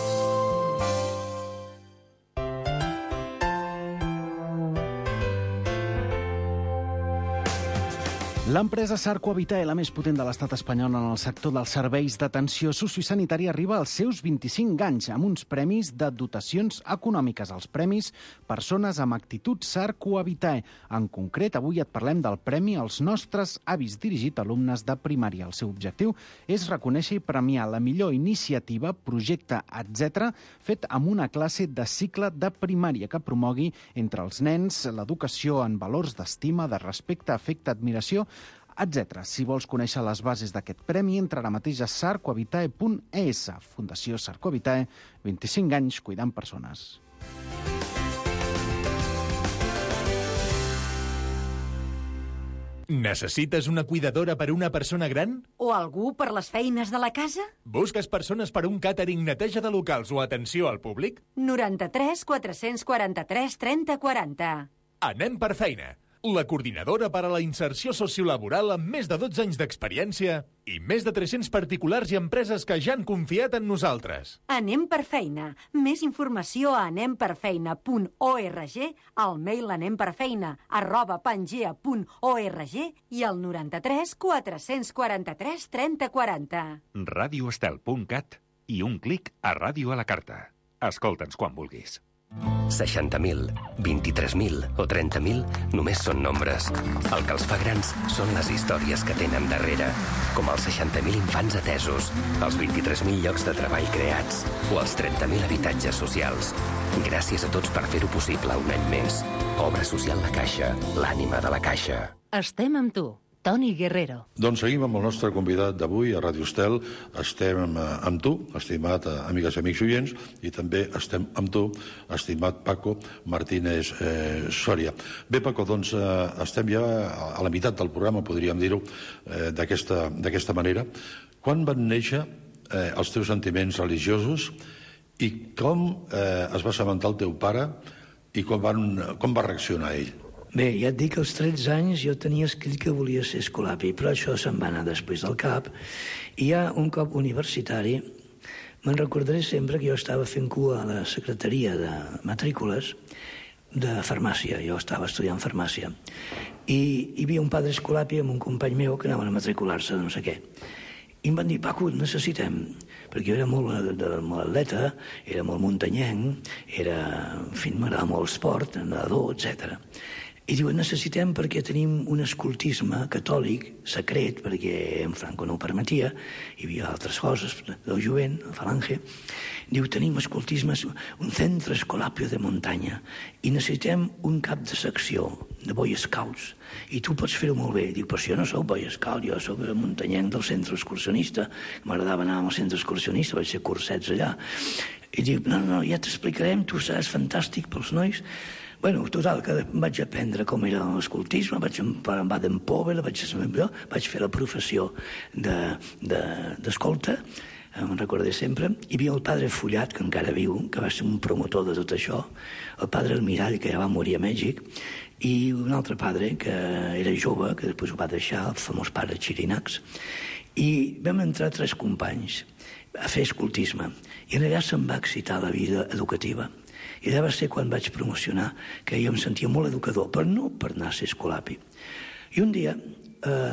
L'empresa Sarco Habitae, la més potent de l'estat espanyol en el sector dels serveis d'atenció sociosanitària, arriba als seus vint-i-cinc anys amb uns premis de dotacions econòmiques. Els premis Persones amb actitud Sarco Habitae. En concret, avui et parlem del Premi als nostres avis, dirigit a alumnes de primària. El seu objectiu és reconèixer i premiar la millor iniciativa, projecte, etcètera, fet amb una classe de cicle de primària que promogui entre els nens l'educació en valors d'estima, de respecte, afecte, admiració, etcètera. Si vols conèixer les bases d'aquest premi, entra ara mateix a sarcohabitae punt e s. Fundació Sarco Habitae, vint-i-cinc anys cuidant persones. Necessites una cuidadora per a una persona gran? O algú per les feines de la casa? Busques persones per a un càtering, neteja de locals o atenció al públic? noranta-tres quatre-cents quaranta-tres trenta quaranta. Anem per feina. La coordinadora per a la inserció sociolaboral amb més de dotze anys d'experiència i més de tres-cents particulars i empreses que ja han confiat en nosaltres. Anem per feina. Més informació a anemperfeina punt org, al mail anemperfeina arroba pangea punt org i al noranta-tres quatre-cents quaranta-tres trenta quaranta. radioestel punt cat i un clic a Ràdio a la Carta. Escolta'ns quan vulguis. seixanta mil, vint-i-tres mil o trenta mil només són nombres. El que els fa grans són les històries que tenen darrere, com els seixanta mil infants atesos, els vint-i-tres mil llocs de treball creats o els trenta mil habitatges socials. Gràcies a tots per fer-ho possible un any més. Obra Social La Caixa, l'ànima de la Caixa. Estem amb tu. Toni Guerrero. Doncs seguim amb el nostre convidat d'avui a Ràdio Estel. Estem amb tu, estimat amigues i amics oients, i també estem amb tu, estimat Paco Martínez eh, Soria. Bé, Paco, doncs eh, estem ja a la meitat del programa, podríem dir-ho, eh, d'aquesta manera. Quan van néixer eh, els teus sentiments religiosos i com eh, es va assabentar el teu pare i com, van, com va reaccionar ell? Bé, ja et dic que als tretze anys jo tenia escrit que volia ser escolapi, però això se'n va anar després del cap. I ja un cop universitari, me'n recordaré sempre que jo estava fent cua a la secretaria de matrícules de farmàcia. Jo estava estudiant farmàcia. I hi havia un padre escolapi amb un company meu que anaven a matricular-se de no sé què. I em van dir, Paco, necessitem, perquè jo era molt, de, molt atleta, era molt muntanyenc, era, en fi, m'agradava molt l'esport, nedador, etcètera. I diuen, necessitem perquè tenim un escoltisme catòlic, secret, perquè en Franco no ho permetia, hi havia altres coses, del jovent, el falange. Diu, tenim escoltisme, un centre escolapio de muntanya, i necessitem un cap de secció de Boy Scouts, i tu pots fer-ho molt bé. Diu, però si jo no soc Boy Scout, jo soc muntanyenc del centre excursionista, m'agradava anar al centre excursionista, vaig fer cursets allà. I diu, no, no, ja t'explicarem, tu seràs fantàstic pels nois. Bueno, total, que vaig aprendre com era l'escoltisme, vaig en Baden-Powell, vaig, vaig fer la professió d'escolta, de, de, me'n recordaré sempre. Hi havia el padre Fullat, que encara viu, que va ser un promotor de tot això, el padre Almirall, que ja va morir a Mèxic, i un altre padre, que era jove, que després ho va deixar, el famós pare Xirinacs, i vam entrar tres companys a fer escoltisme, i allà se'm va excitar la vida educativa. I allà va ser quan vaig promocionar que jo em sentia molt educador, però no per anar a ser escolapi. I un dia, eh,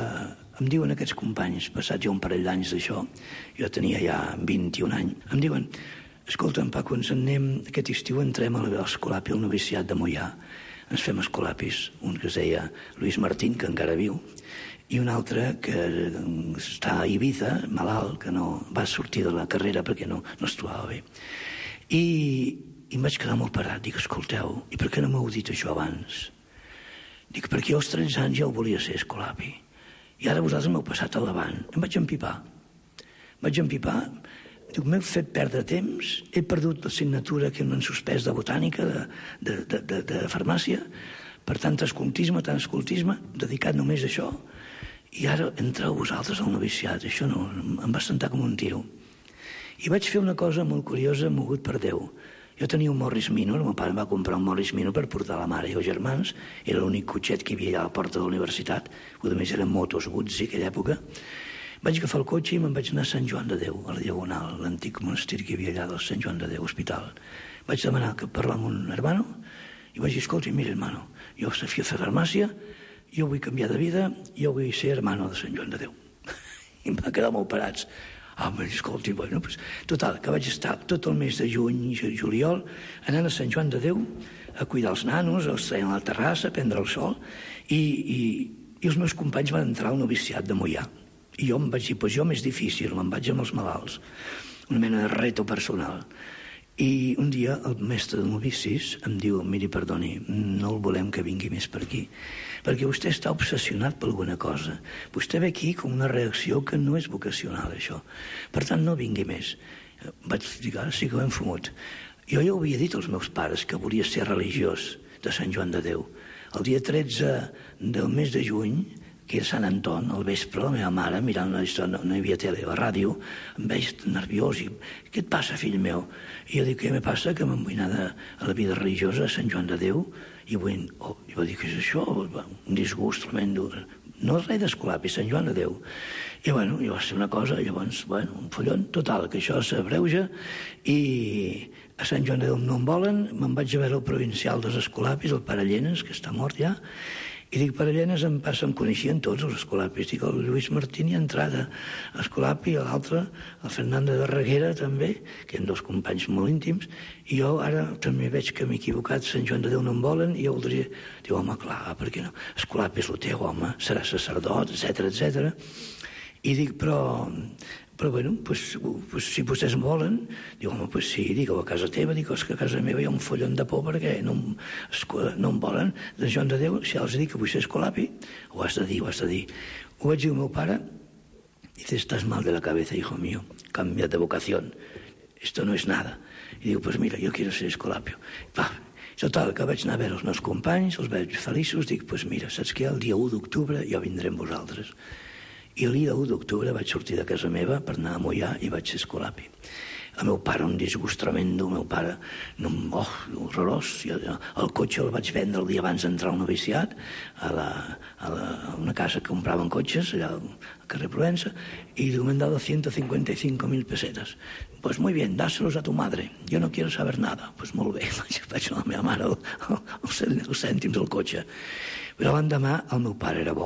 em diuen aquests companys, passat ja un parell d'anys d'això, jo tenia ja vint-i-un anys, em diuen, escolta'm, Paco, ens en anem, aquest estiu entrem a l'Escolapi, al noviciat de Moià, ens fem escolapis, un que es deia Luis Martín, que encara viu, i un altre que està a Ibiza, malalt, que no va sortir de la carrera perquè no, no es trobava bé. I, i em vaig quedar molt parat, dic, escolteu, i per què no m'heu dit això abans? Dic, perquè jo als tretze anys ja ho volia ser escolapi, i ara vosaltres m'heu passat al davant. Em vaig empipar, em vaig empipar, dic, m'heu fet perdre temps, he perdut l'assignatura que m'han suspès de botànica, de, de, de, de, de farmàcia, per tant escoltisme, tant escoltisme, dedicat només a això, i ara entreu vosaltres al noviciat, això no, em va sentar com un tiro. I vaig fer una cosa molt curiosa, mogut per Déu. Jo tenia un Morris Minor, el meu pare em va comprar un Morris Minor per portar la mare i els germans, era l'únic cotxet que hi havia allà a la porta de la universitat, a més eren motos Guzzi, aquella època. Vaig agafar el cotxe i me'n vaig anar a Sant Joan de Déu, a la Diagonal, l'antic monestir que hi havia allà del Sant Joan de Déu, hospital. Vaig demanar que parlar amb un hermano i vaig dir, escolta, mira, hermano, jo sabia fer farmàcia, jo vull canviar de vida, jo vull ser hermano de Sant Joan de Déu. I em va quedar molt parats. Ah, em va dir, escolta, bueno, pues, total, que vaig estar tot el mes de juny i juliol anant a Sant Joan de Déu a cuidar els nanos, els traien a la terrassa, a prendre el sol, i, i, i els meus companys van entrar al noviciat de Moià. I jo em vaig dir, pues jo més difícil, me'n vaig amb els malalts, una mena de reto personal. I un dia el mestre de novicis em diu, miri, perdoni, no el volem que vingui més per aquí, perquè vostè està obsessionat per alguna cosa. Vostè ve aquí com una reacció que no és vocacional, això. Per tant, no vingui més. Vaig dir, ara sí que ho hem fumut. Jo ja ho havia dit als meus pares que volia ser religiós de Sant Joan de Déu. El dia tretze del mes de juny, que era Sant Anton, al vespre, la meva mare, mirant la història, no hi havia tele, la ràdio, em veig nerviós i, què et passa, fill meu? I jo dic, què me passa? Que me'n vull anar de, a la vida religiosa a Sant Joan de Déu i vull... Oh, i va dir, què és això? Un disgust tremendo. No és res d'escolapi, Sant Joan de Déu. I, bueno, i va ser una cosa, llavors, bueno, un follon total, que això s'abreuja i a Sant Joan de Déu no em volen, me'n vaig a veure el provincial dels escolapis, el pare Llenes, que està mort ja, i dic, per Llenes em passa, em coneixien tots els escolapis. Dic, el Lluís Martín hi ha entrat a escolapi, l'altre, el Fernando de Reguera també, que eren dos companys molt íntims, i jo ara també veig que m'he equivocat, Sant Joan de Déu no em volen, i jo voldria... Diu, home, clar, per què no? Escolapi és el teu, home, serà sacerdot, etcètera, etcètera. I dic, però... Però, bueno, pues, pues, si vostès em volen, diu, home, pues sí, dic, a casa teva, dic, és que a casa meva hi ha un follon de por perquè no, no em volen de Joan de Déu, si els dic que vull ser escolapi, ho has de dir, ho has de dir. Ho vaig dir al meu pare, dice, estás mal de la cabeza, hijo mío, cambia de vocación, esto no es nada. I diu, pues mira, yo quiero ser escolapio. Va, total, que vaig anar a veure els meus companys, els veig feliços, dic, pues mira, saps què, el dia u d'octubre jo vindré amb vosaltres. I el dia u d'octubre vaig sortir de casa meva per anar a Moià i vaig ser escolapi. El meu pare, un disgust tremendo, el meu pare, no, oh, horrorós. El cotxe el vaig vendre el dia abans d'entrar al noviciat, a, la, a, la, a una casa que compraven cotxes, allà al carrer Provença, i m'han dado ciento cincuenta y cinco mil pesetas. Pues muy bien, dáselos a tu madre. Yo no quiero saber nada. Pues molt bé, vaig a la meva mare els cèntims del cotxe. Però l'endemà el meu pare era bo.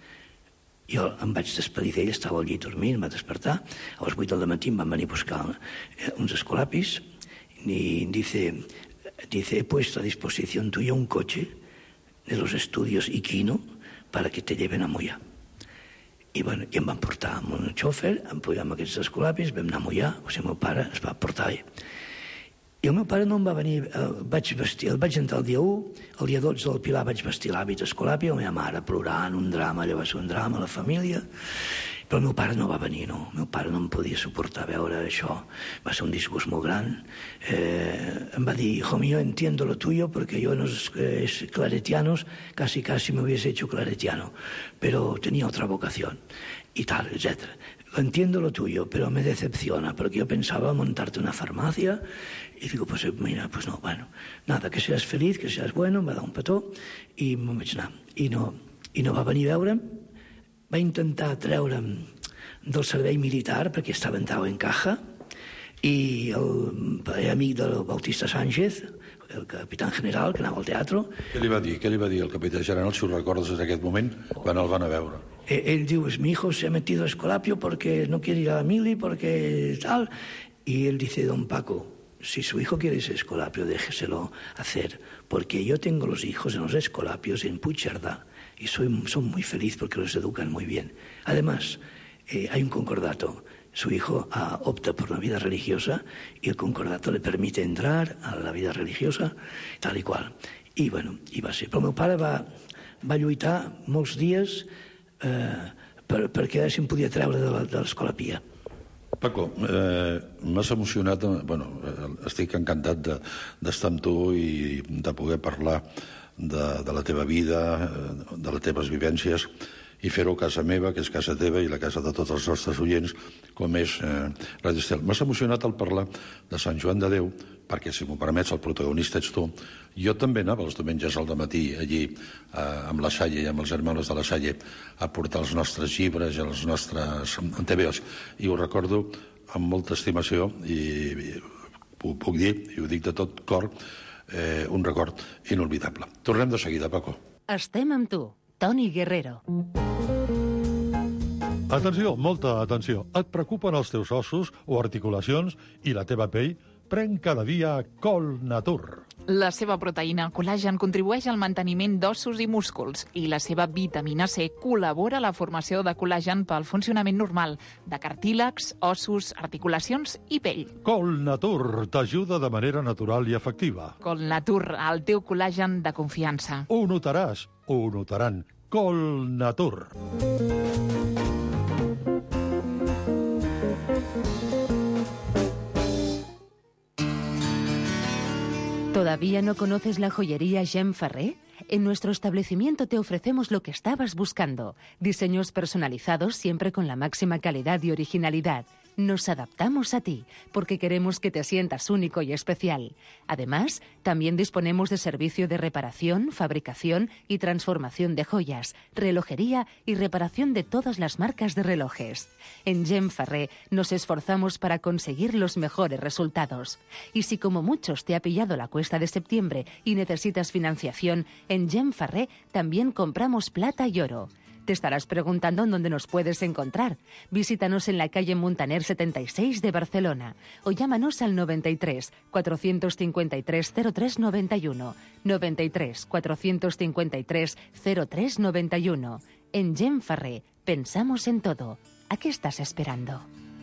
Jo em vaig despedir d'ell, estava al llit dormint, em va despertar, a les vuit del matí em van venir a buscar uns escolapis y dice, dice, he puesto a disposición tuya un coche de los estudios Iquino para que te lleven a Moià. I, bueno, i em van portar amb un xòfer, em pujar amb aquests escolapis, vam anar a Moià, o sigui, el meu pare es va portar bé. I el meu pare no em va venir, el vaig vestir, el vaig entrar el dia u, el dia dotze del Pilar vaig vestir l'hàbit escolapi, la meva mare plorant, un drama, allò va ser un drama, la família, però el meu pare no va venir, no, el meu pare no em podia suportar veure això, va ser un disgust molt gran, eh, em va dir, hijo mío, entiendo lo tuyo, porque yo en los eh, claretianos casi casi me hubiese hecho claretiano, pero tenía otra vocación, y tal, etcétera. Entiendo lo tuyo, pero me decepciona, porque yo pensaba montarte una farmacia, y digo, pues mira, pues no, bueno, nada, que seas feliz, que seas bueno, em va dar un petó, i me'n vaig anar. I no, i no va venir a veure'm, va intentar treure'm del servei militar, perquè estava entrado en caja, i el amic del Bautista Sánchez, el capitán general, que anava al teatre... Què li va dir? Què li va dir el capità general, si ho recordes en aquest moment, quan el van a veure? Él dijo, mi hijo se ha metido a Escolapio porque no quiere ir a la mili, porque tal. Y él dice, don Paco, si su hijo quiere ese Escolapio, déjeselo hacer, porque yo tengo los hijos en los Escolapios en Puigcerdá y soy, son muy feliz porque los educan muy bien. Además, eh, hay un concordato. Su hijo ah, opta por una vida religiosa y el concordato le permite entrar a la vida religiosa, tal i qual. I, bueno, i va ser. Però el meu pare va, va lluitar molts dies eh, per, perquè si em podia treure de l'Escola Pia. Paco, eh, m'has emocionat, bueno, estic encantat d'estar amb tu i de poder parlar de, de la teva vida, de les teves vivències, i fer-ho a casa meva, que és casa teva, i la casa de tots els nostres oients, com és eh, Ràdio Estel. M'has emocionat al parlar de Sant Joan de Déu, perquè, si m'ho permets, el protagonista ets tu. Jo també anava els diumenges al dematí, allí, eh, amb la Salle i amb els hermanos de la Salle, a portar els nostres llibres i els nostres T V Os. I ho recordo amb molta estimació, i, i ho puc dir, i ho dic de tot cor, eh, un record inolvidable. Tornem de seguida, Paco. Estem amb tu, Toni Guerrero. Atenció, molta atenció. Et preocupen els teus ossos o articulacions i la teva pell? Pren cada dia Col Natur. La seva proteïna, el col·lagen, contribueix al manteniment d'ossos i músculs i la seva vitamina C col·labora a la formació de col·lagen pel funcionament normal de cartílags, ossos, articulacions i pell. Col Natur t'ajuda de manera natural i efectiva. Col Natur, el teu col·lagen de confiança. Ho notaràs, ho notaran. Col Natur. ¿Todavía no conoces la joyería Gem Ferrer? En nuestro establecimiento te ofrecemos lo que estabas buscando. Diseños personalizados siempre con la máxima calidad y originalidad. Nos adaptamos a ti, porque queremos que te sientas único y especial. Además, también disponemos de servicio de reparación, fabricación y transformación de joyas, relojería y reparación de todas las marcas de relojes. En Gem Ferrer nos esforzamos para conseguir los mejores resultados. Y si como muchos te ha pillado la cuesta de septiembre y necesitas financiación, en Gem Ferrer también compramos plata y oro. Te estarás preguntando en dónde nos puedes encontrar. Visítanos en la calle Muntaner setenta y seis de Barcelona o llámanos al noventa y tres, cuatrocientos cincuenta y tres, cero tres noventa y uno, noventa y tres, cuatrocientos cincuenta y tres, cero tres noventa y uno. En Gem Ferrer pensamos en todo. ¿A qué estás esperando?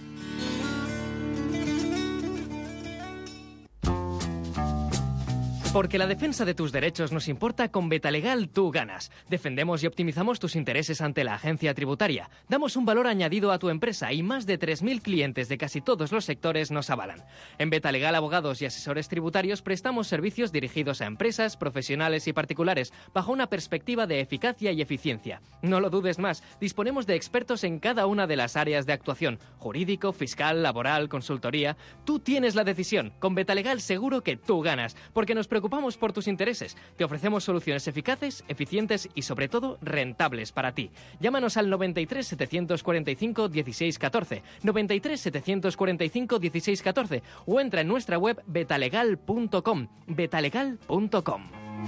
Porque la defensa de tus derechos nos importa, con Betalegal tú ganas. Defendemos y optimizamos tus intereses ante la agencia tributaria. Damos un valor añadido a tu empresa y más de tres mil clientes de casi todos los sectores nos avalan. En Betalegal Abogados y Asesores Tributarios prestamos servicios dirigidos a empresas, profesionales y particulares bajo una perspectiva de eficacia y eficiencia. No lo dudes más, disponemos de expertos en cada una de las áreas de actuación: jurídico, fiscal, laboral, consultoría. Tú tienes la decisión. Con Betalegal seguro que tú ganas, porque nos preocupamos por tus intereses. Te ofrecemos soluciones eficaces, eficientes y, sobre todo, rentables para ti. Llámanos al noventa y tres, setecientos cuarenta y cinco, dieciséis catorce, noventa y tres, setecientos cuarenta y cinco, dieciséis catorce o entra en nuestra web betalegal punto com. betalegal punto com.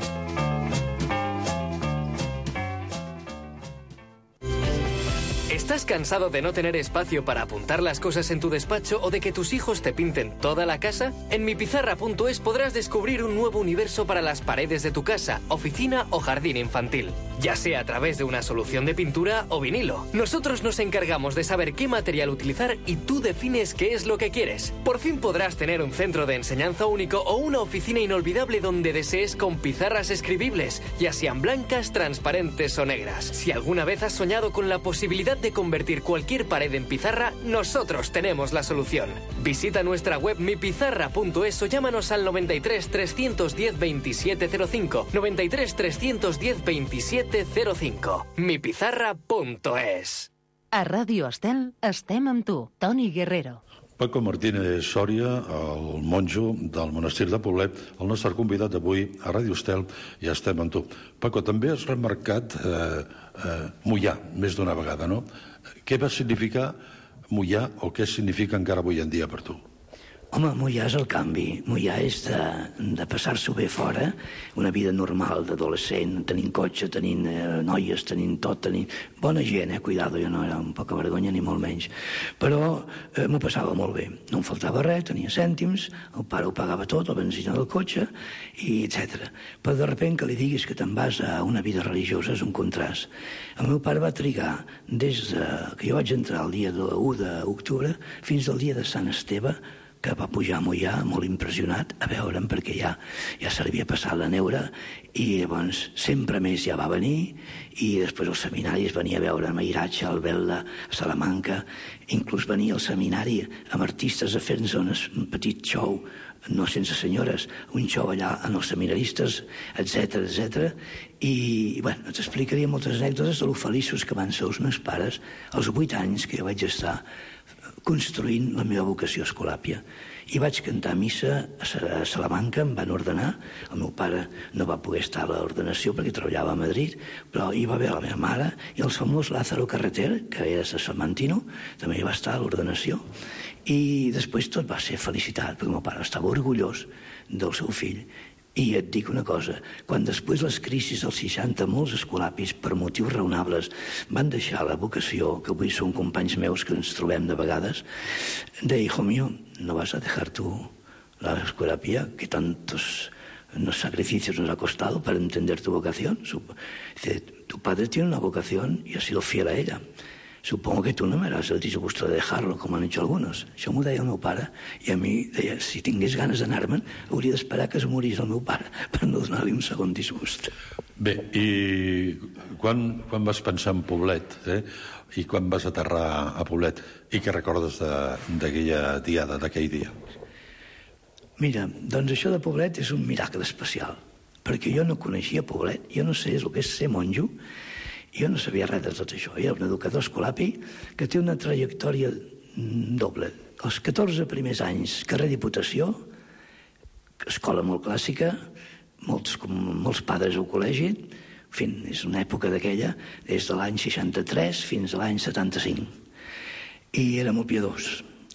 ¿Estás cansado de no tener espacio para apuntar las cosas en tu despacho o de que tus hijos te pinten toda la casa? En mipizarra punto es podrás descubrir un nuevo universo para las paredes de tu casa, oficina o jardín infantil. Ya sea a través de una solución de pintura o vinilo. Nosotros nos encargamos de saber qué material utilizar y tú defines qué es lo que quieres. Por fin podrás tener un centro de enseñanza único o una oficina inolvidable donde desees, con pizarras escribibles, ya sean blancas, transparentes o negras. Si alguna vez has soñado con la posibilidad de convertir cualquier pared en pizarra, nosotros tenemos la solución. Visita nuestra web mipizarra punto es o llámanos al noventa y tres, trescientos diez, veintisiete cero cinco, noventa y tres, trescientos diez, veintisiete cero cinco. mipizarra punto es. A Ràdio Estel estem amb tu, Toni Guerrero. Paco Martínez Sòria, el monjo del monestir de Poblet, el nostre convidat d'avui a Ràdio Estel, i estem amb tu. Paco, també has remarcat eh, eh, mullar més d'una vegada, no? Què va significar mullar o què significa encara avui en dia per tu? Home, Moià és el canvi. Moià és de, de passar-s'ho bé fora, una vida normal d'adolescent, tenint cotxe, tenint eh, noies, tenint tot, tenint... Bona gent, eh? Cuidado, jo no era un poca vergonya ni molt menys. Però eh, m'ho passava molt bé. No em faltava res, tenia cèntims, el pare ho pagava tot, la benzina del cotxe, i etcètera. Però de sobte que li diguis que te'n vas a una vida religiosa és un contrast. El meu pare va trigar des de, que jo vaig entrar el dia u d'octubre fins al dia de Sant Esteve, que va pujar a Moià, molt impressionat, a veure'm, perquè ja, ja se li havia passat la neura, i llavors sempre més ja va venir, i després als seminaris venia a veure a Iratxa, a Albelda, a Salamanca, inclús venia al seminari amb artistes a fer-nos un petit show, no sense senyores, un show allà en els seminaristes, etcètera, etcètera, i, bueno, t'explicaria moltes anècdotes de lo feliços que van ser els meus pares als vuit anys que jo vaig estar construint la meva vocació a Escolàpia. I vaig cantar missa a Salamanca, em van ordenar. El meu pare no va poder estar a l'ordenació perquè treballava a Madrid, però hi va haver la meva mare i el famós Lázaro Carreter, que era de Salmantino, també hi va estar a l'ordenació. I després tot va ser felicitat, perquè el meu pare estava orgullós del seu fill. I et dic una cosa, quan després les crisis dels seixanta, molts escolapis, per motius raonables, van deixar la vocació, que avui són companys meus que ens trobem de vegades, de hijo mío, no vas a dejar tú la escolapia que tantos sacrificios nos ha costado para entender tu vocación. Dice, tu padre tiene una vocación y ha sido fiel a ella. Supongo que tu no me haràs el disgusto de dejarlo, com han hecho algunos. Això m'ho deia el meu pare, i a mi deia, si tingués ganes d'anar-me'n, hauria d'esperar que es morís el meu pare, per no donar-li un segon disgust. Bé, i quan, quan vas pensar en Poblet, eh? I quan vas aterrar a Poblet? I què recordes d'aquella diada, d'aquell dia? Mira, doncs això de Poblet és un miracle especial, perquè jo no coneixia Poblet, jo no sé el que és ser monjo. Jo no sabia res de tot això. Jo era un educador escolapi que té una trajectòria doble. Els catorze primers anys, carrer Diputació, escola molt clàssica, molts, molts padres al col·legi, en fi, és una època d'aquella, des de l'any seixanta-tres fins a l'any setanta-cinc. I era molt piadós.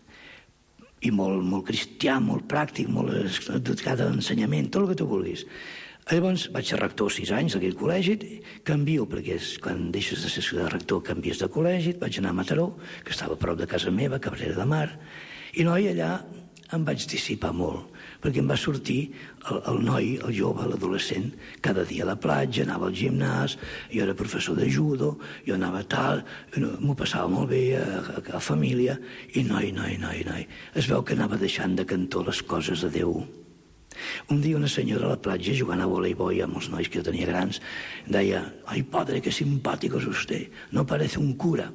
I molt, molt cristià, molt pràctic, molt dedicat a l'ensenyament, tot el que tu vulguis. Llavors vaig ser rector sis anys d'aquell col·legi, canvio, perquè és, quan deixes de ser rector canvies de col·legi, vaig anar a Mataró, que estava a prop de casa meva, Cabrera de Mar, i noi, allà em vaig dissipar molt, perquè em va sortir el, el noi, el jove, l'adolescent, cada dia a la platja, anava al gimnàs, jo era professor de judo, jo anava tal, m'ho passava molt bé a, a, a família, i noi, noi, noi, noi, es veu que anava deixant de cantó les coses de Déu. Un dia una senyora a la platja, jugant a voleibol amb els nois que jo tenia grans, deia, ai padre, que simpático es usted, no parece un cura.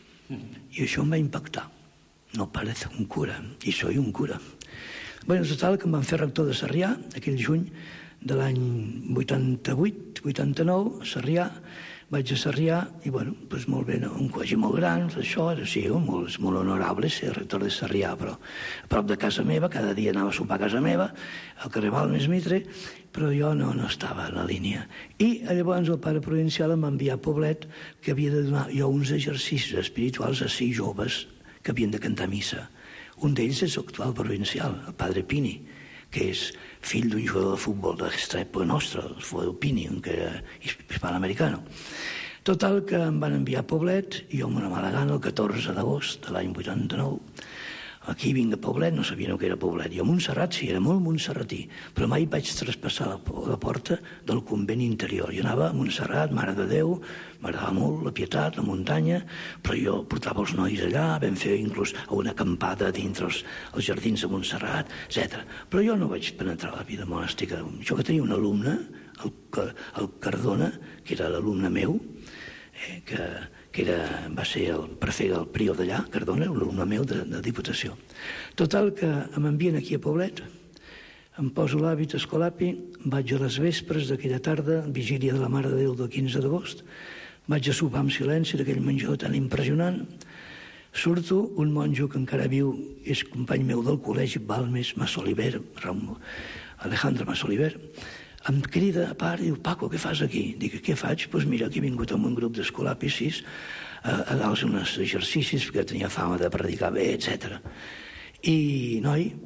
I això em va impactar. No parece un cura, i soy un cura. Bé, total, que em van fer rector de Sarrià, aquell juny de l'any vuitanta-vuit vuitanta-nou, a Sarrià. Vaig a Sarrià i, bueno, doncs molt bé, un col·legi molt gran, això, era, sí, molt, molt honorable ser rector de Sarrià, però a prop de casa meva, cada dia anava a sopar a casa meva, al carrer Balmes Mitre, però jo no, no estava a la línia. I llavors el pare provincial em va enviar a Poblet, que havia de donar jo uns exercicis espirituals a sis joves que havien de cantar missa. Un d'ells és l'actual provincial, el padre Pini, que és fill d'un jugador de futbol d'aquesta època nostra, el Fodeu Pini, que era hispanoamericano. Total, que em van enviar a Poblet, i jo amb una mala gana, el catorze d'agost de l'any vuitanta-nou, aquí vinc a Poblet, no sabia el que era Poblet. Jo a Montserrat sí, era molt montserratí, però mai vaig traspassar la, la porta del convent interior. Jo anava a Montserrat, Mare de Déu, m'agradava molt la pietat, la muntanya, però jo portava els nois allà, vam fer inclús una acampada dintre els, els jardins de Montserrat, etcètera. Però jo no vaig penetrar a la vida monàstica. Jo que tenia un alumne, el, el Cardona, que era l'alumne meu, eh, que... que era, va ser el prefecte del prior d'allà, Cardona, l'alumne meu de, de Diputació. Total, que m'envien aquí a Poblet, em poso l'hàbit escolapi, vaig a les vespres d'aquella tarda, vigília de la Mare de Déu del quinze d'agost, vaig a sopar amb silenci d'aquell menjador tan impressionant, surto, un monjo que encara viu, és company meu del col·legi Balmes, Masoliver, Alejandro Masoliver, em crida a part i diu, Paco, què fas aquí? Dic, què faig? Doncs pues mira, aquí he vingut amb un grup d'escolapis sis a, a dar-los uns exercicis, perquè tenia fama de predicar bé, etcètera. I, noi,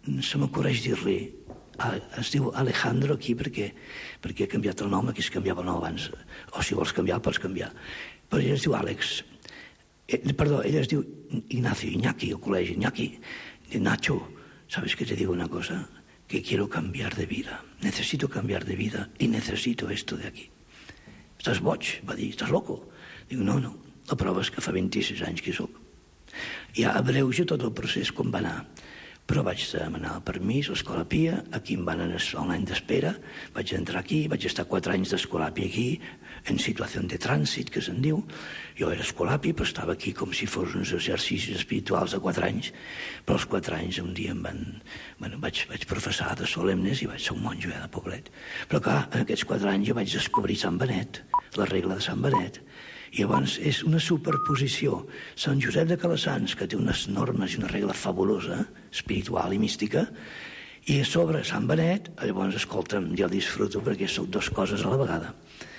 se m'ocorreix dir-li, es diu Alejandro aquí perquè, perquè ha canviat el nom, aquí es canviava el nom abans, o si vols canviar, pots canviar. Però ell es diu Àlex, eh, perdó, ell es diu Ignacio, Iñaki, al col·legi, Iñaki, Nacho, ¿sabes qué te digo una cosa? Que quiero cambiar de vida, necesito cambiar de vida y necesito esto de aquí. Estàs boig? Va dir, estàs loco? Dic, no, no, la prova és que fa vint-i-sis anys que hi soc. Ja abreuja tot el procés com va anar. Però vaig demanar el permís a l'Escola Pia, aquí em van anar un any d'espera, vaig entrar aquí, vaig estar quatre anys d'Escola Pia aquí, en situació de trànsit, que se'n diu. Jo era escolapi, però estava aquí com si fos uns exercicis espirituals de quatre anys, però als quatre anys un dia em van... Bueno, vaig, vaig professar de solemnes i vaig ser un monjo ja de poblet. Però clar, en aquests quatre anys jo vaig descobrir Sant Benet, la regla de Sant Benet, i llavors és una superposició. Sant Josep de Calassans, que té unes normes i una regla fabulosa, espiritual i mística, i a sobre Sant Benet, llavors, escolta'm, jo disfruto perquè sóc dues coses a la vegada.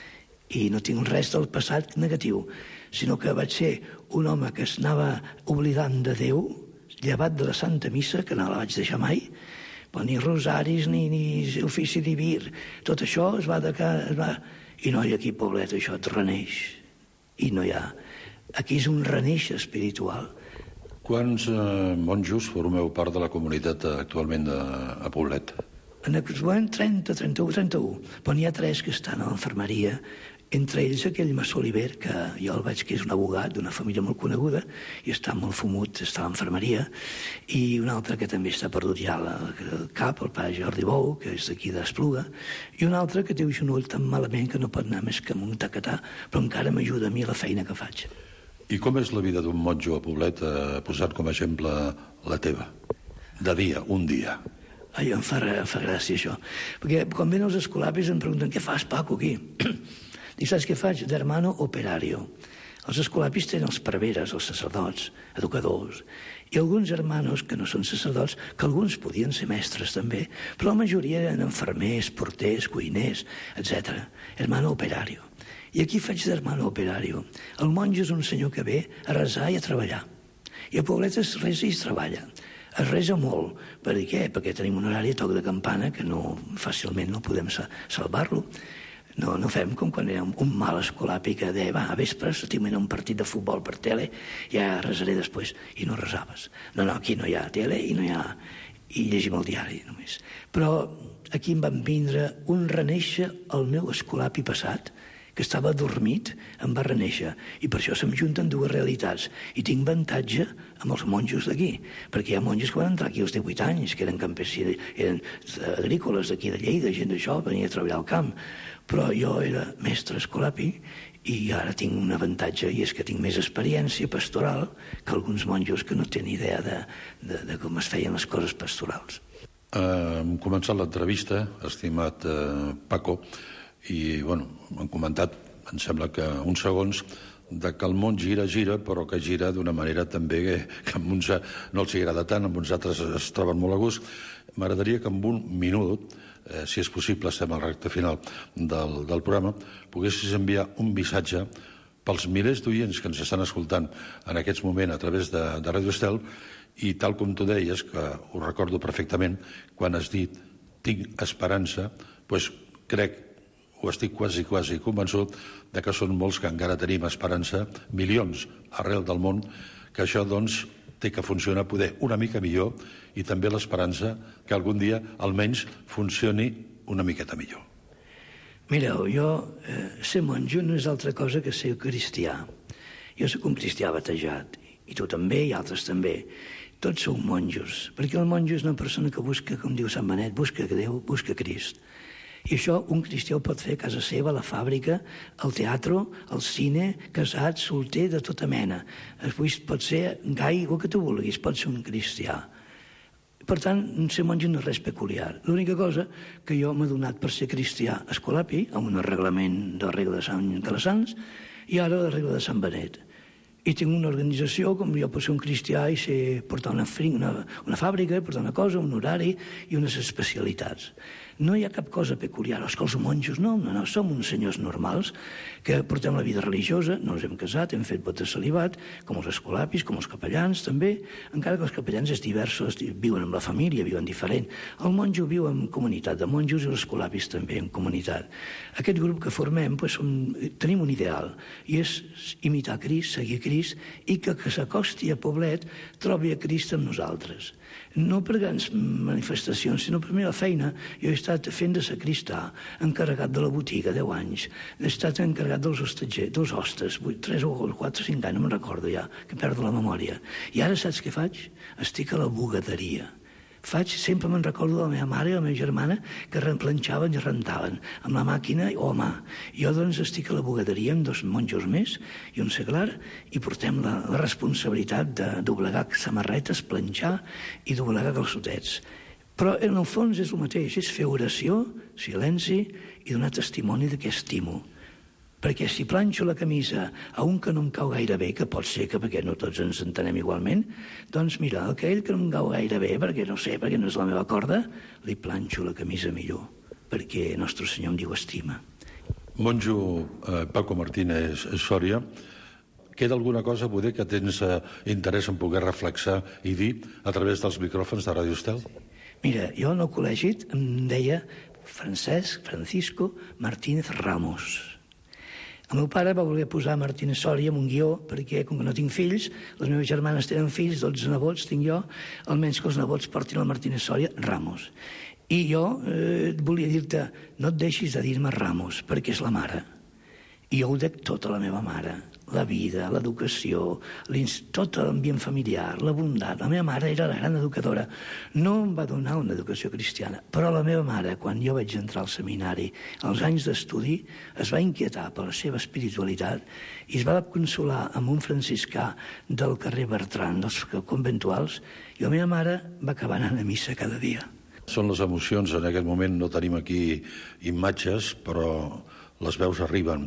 I no tinc res del passat negatiu, sinó que vaig ser un home que es anava oblidant de Déu, llevat de la Santa Missa, que no la vaig deixar mai, però ni rosaris, ni, ni ofici diví, tot això es va de ca... Es va... I no, i aquí, poblet, això et reneix. I no hi ha... Aquí és un reneix espiritual. Quants eh, monjos formeu part de la comunitat actualment de, a Poblet? En aquest moment trenta, trenta-u, trenta-u. Però n'hi ha tres que estan a l'infermeria, entre ells aquell Massó Oliver, que jo el veig que és un abogat d'una família molt coneguda, i està molt fumut, està a l'infermeria, i un altre que també està perdut ja al cap, el pare Jordi Bou, que és d'aquí d'Espluga, i un altre que té un genoll tan malament que no pot anar més que amb un tacatà, però encara m'ajuda a mi la feina que faig. I com és la vida d'un monjo a Poblet, eh, posat com a exemple la teva? De dia, un dia. Ai, em fa, em fa gràcia això, perquè quan ven els escolapis em pregunten què fas, Paco, aquí? Dic, saps què faig? D'hermano operario. Els escolapis tenen els preveres, els sacerdots, educadors, i alguns hermanos que no són sacerdots, que alguns podien ser mestres també, però la majoria eren infermers, porters, cuiners, etcètera. Hermano operario. I aquí faig d'hermano operario. El monjo és un senyor que ve a resar i a treballar. I a Poblet es resa i es treballa. Es resa molt. Per què? Perquè tenim un horari de toc de campana que no, fàcilment no podem salvar-lo. No, no fem com quan era un mal escolapi que deia, va, a vespres tinc un partit de futbol per tele, ja resaré després, i no resaves. No, no, aquí no hi ha tele i no hi ha... i llegim el diari només. Però aquí em van vindre un renéixer al meu escolapi passat, que estava dormit, em va renéixer. I per això se'm junten dues realitats. I tinc avantatge amb els monjos d'aquí, perquè hi ha monjos que van entrar aquí als divuit anys, que eren campesins, eren agrícoles d'aquí de Lleida, gent d'això, venia a treballar al camp. Però jo era mestre escolapi i ara tinc un avantatge, i és que tinc més experiència pastoral que alguns monjos que no tenen idea de, de, de com es feien les coses pastorals. Uh, hem començat l'entrevista, estimat uh, Paco, i bueno, hem comentat, em sembla que uns segons, de que el món gira, gira, però que gira d'una manera també que, que a uns no els agrada tant, a uns altres es troben molt a gust. M'agradaria que en un minut, eh, si és possible, estem al recte final del, del programa, poguessis enviar un missatge pels milers d'oients que ens estan escoltant en aquests moments a través de, de Radio Estel, i tal com tu deies, que ho recordo perfectament, quan has dit tinc esperança, doncs crec, o estic quasi, quasi convençut de que són molts que encara tenim esperança, milions arrel del món, que això, doncs, té que funcionar poder una mica millor, i també l'esperança que algun dia, almenys, funcioni una miqueta millor. Mireu, jo, eh, ser monjo no és altra cosa que ser cristià. Jo soc un cristià batejat, i tu també, i altres també. Tots sou monjos, perquè el monjo és una persona que busca, com diu Sant Benet, busca Déu, busca Crist. I això un cristià ho pot fer a casa seva, a la fàbrica, al teatre, al cine, casat, solter, de tota mena. Després pot ser gai, el que tu vulguis, pot ser un cristià. Per tant, ser monjo no és res peculiar. L'única cosa que jo m'he donat per ser cristià escolapi, amb un arreglament de la regla de Sant Calassans, i ara la regla de Sant Benet. I tinc una organització, com jo puc ser un cristià i sé portar una, una, una fàbrica, portar una cosa, un horari i unes especialitats. No hi ha cap cosa peculiar. És que els monjos no, no, no, som uns senyors normals que portem la vida religiosa, no ens hem casat, hem fet vot de celibat, com els escolapis, com els capellans també, encara que els capellans és diversos, viuen amb la família, viuen diferent. El monjo viu en comunitat de monjos i els escolapis també en comunitat. Aquest grup que formem doncs, som, tenim un ideal, i és imitar Crist, seguir Crist, i que que s'acosti a Poblet trobi a Crist amb nosaltres. No per grans manifestacions, sinó per la feina. Jo he estat fent de sacristà, encarregat de la botiga, deu anys. He estat encarregat dels hostatgers, dels hostes, tres o quatre o cinc anys, no me'n recordo ja, que perdo la memòria. I ara saps què faig? Estic a la bugaderia. Faig, sempre me'n recordo de la meva mare i la meva germana que planxaven i rentaven amb la màquina o a mà. Jo doncs estic a la bugaderia amb dos monjos més i un seglar i portem la, la responsabilitat de doblegar samarretes, planxar i doblegar calçotets. Però en el fons és el mateix, és fer oració, silenci i donar testimoni de què estimo. Perquè si planxo la camisa a un que no em cau gaire bé, que pot ser que perquè no tots ens entenem igualment, doncs mira, aquell que no em cau gaire bé, perquè no sé, perquè no és la meva corda, li planxo la camisa millor, perquè Nostre Senyor em diu estima. Monjo eh, Paco Martínez Soria, queda alguna cosa poder que tens eh, interès en poder reflexar i dir a través dels micròfons de Ràdio Estel? Mira, jo en el col·legi em deia Francesc Francisco Martínez Ramos. El meu pare va voler posar Martínez Soria en un guió perquè, com que no tinc fills, les meves germanes tenen fills, dotze nebots tinc jo, almenys que els nebots portin el Martínez Soria Ramos. I jo eh, volia dir-te, no et deixis de dir-me Ramos, perquè és la mare. I jo ho dec tota la meva mare, la vida, l'educació, tot l'ambient familiar, la bondat. La meva mare era la gran educadora. No em va donar una educació cristiana, però la meva mare, quan jo vaig entrar al seminari, als anys d'estudi, es va inquietar per la seva espiritualitat i es va consolar amb un franciscà del carrer Bertran, dels conventuals, i la meva mare va acabar anant a missa cada dia. Són les emocions, en aquest moment no tenim aquí imatges, però les veus arriben.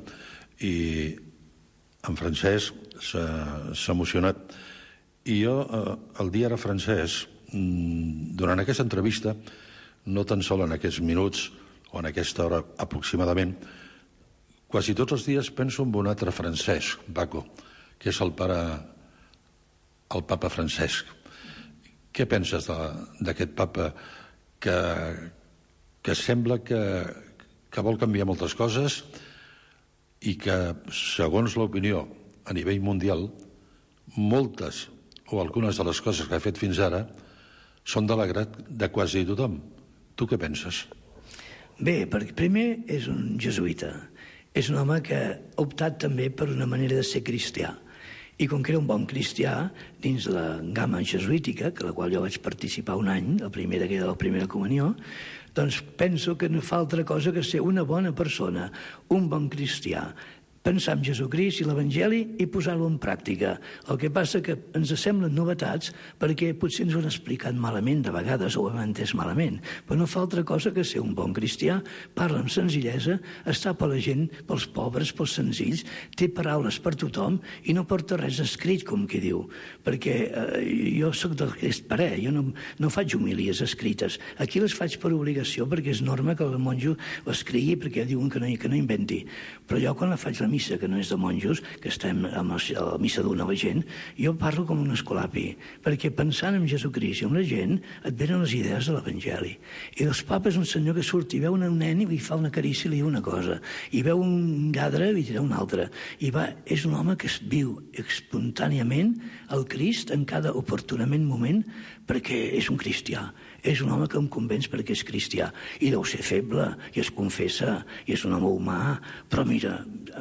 I en Francesc s'ha emocionat. I jo, el dia era Francesc, durant aquesta entrevista, no tan sol en aquests minuts o en aquesta hora aproximadament, quasi tots els dies penso en un altre Francesc, Paco, que és el pare, el papa Francesc. Què penses d'aquest papa que, que sembla que, que vol canviar moltes coses i que, segons l'opinió a nivell mundial, moltes o algunes de les coses que ha fet fins ara són de l'agrat de quasi tothom. Tu què penses? Bé, perquè primer és un jesuïta. És un home que ha optat també per una manera de ser cristià. I com que era un bon cristià, dins la gamma jesuítica, que la qual jo vaig participar un any, la primera que era la primera comunió, doncs penso que no fa altra cosa que ser una bona persona, un bon cristià, pensar en Jesucrist i l'Evangeli i posar-lo en pràctica. El que passa que ens semblen novetats perquè potser ens ho han explicat malament de vegades o ho hem entès malament, però no fa altra cosa que ser un bon cristià, parla amb senzillesa, està per la gent, pels pobres, pels senzills, té paraules per tothom i no porta res escrit, com qui diu, perquè eh, jo sóc d'aquest parer, jo no, no faig homilies escrites. Aquí les faig per obligació perquè és norma que el monjo ho escrigui perquè diuen que no, que no inventi. Però jo quan la faig la missa, que no és de monjos, que estem a la missa d'una la gent, jo parlo com un escolapi, perquè pensant en Jesucrist i en la gent et venen les idees de l'Evangeli. I el papa és un senyor que surt i veu un nen i li fa una carícia i li diu una cosa, i veu un lladre i li dirà una altra. I va, és un home que es viu espontàniament el Crist en cada oportunament moment perquè és un cristià. És un home que em convenç perquè és cristià. I deu ser feble, i es confessa, i és un home humà, però mira,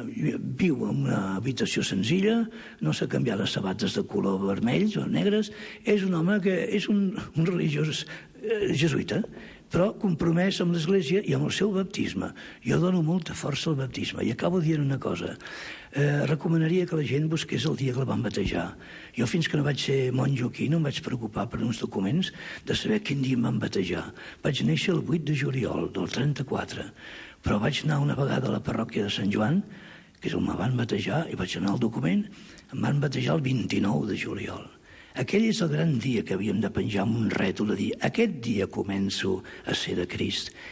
viu en una habitació senzilla, no s'ha canviat les sabates de color vermells o negres, és un home que és un, un religiós eh, jesuïta, però compromès amb l'Església i amb el seu baptisme. Jo dono molta força al baptisme i acabo dient una cosa. Eh, recomanaria que la gent busqués el dia que la van batejar. Jo fins que no vaig ser monjo aquí no em vaig preocupar per uns documents de saber quin dia em van batejar. Vaig néixer el vuit de juliol del trenta-quatre, però vaig anar una vegada a la parròquia de Sant Joan, que és on me van batejar, i vaig anar al document, em van batejar el vint-i-nou de juliol. Aquell és el gran dia que havíem de penjar amb un rètol a dir aquest dia començo a ser de Crist.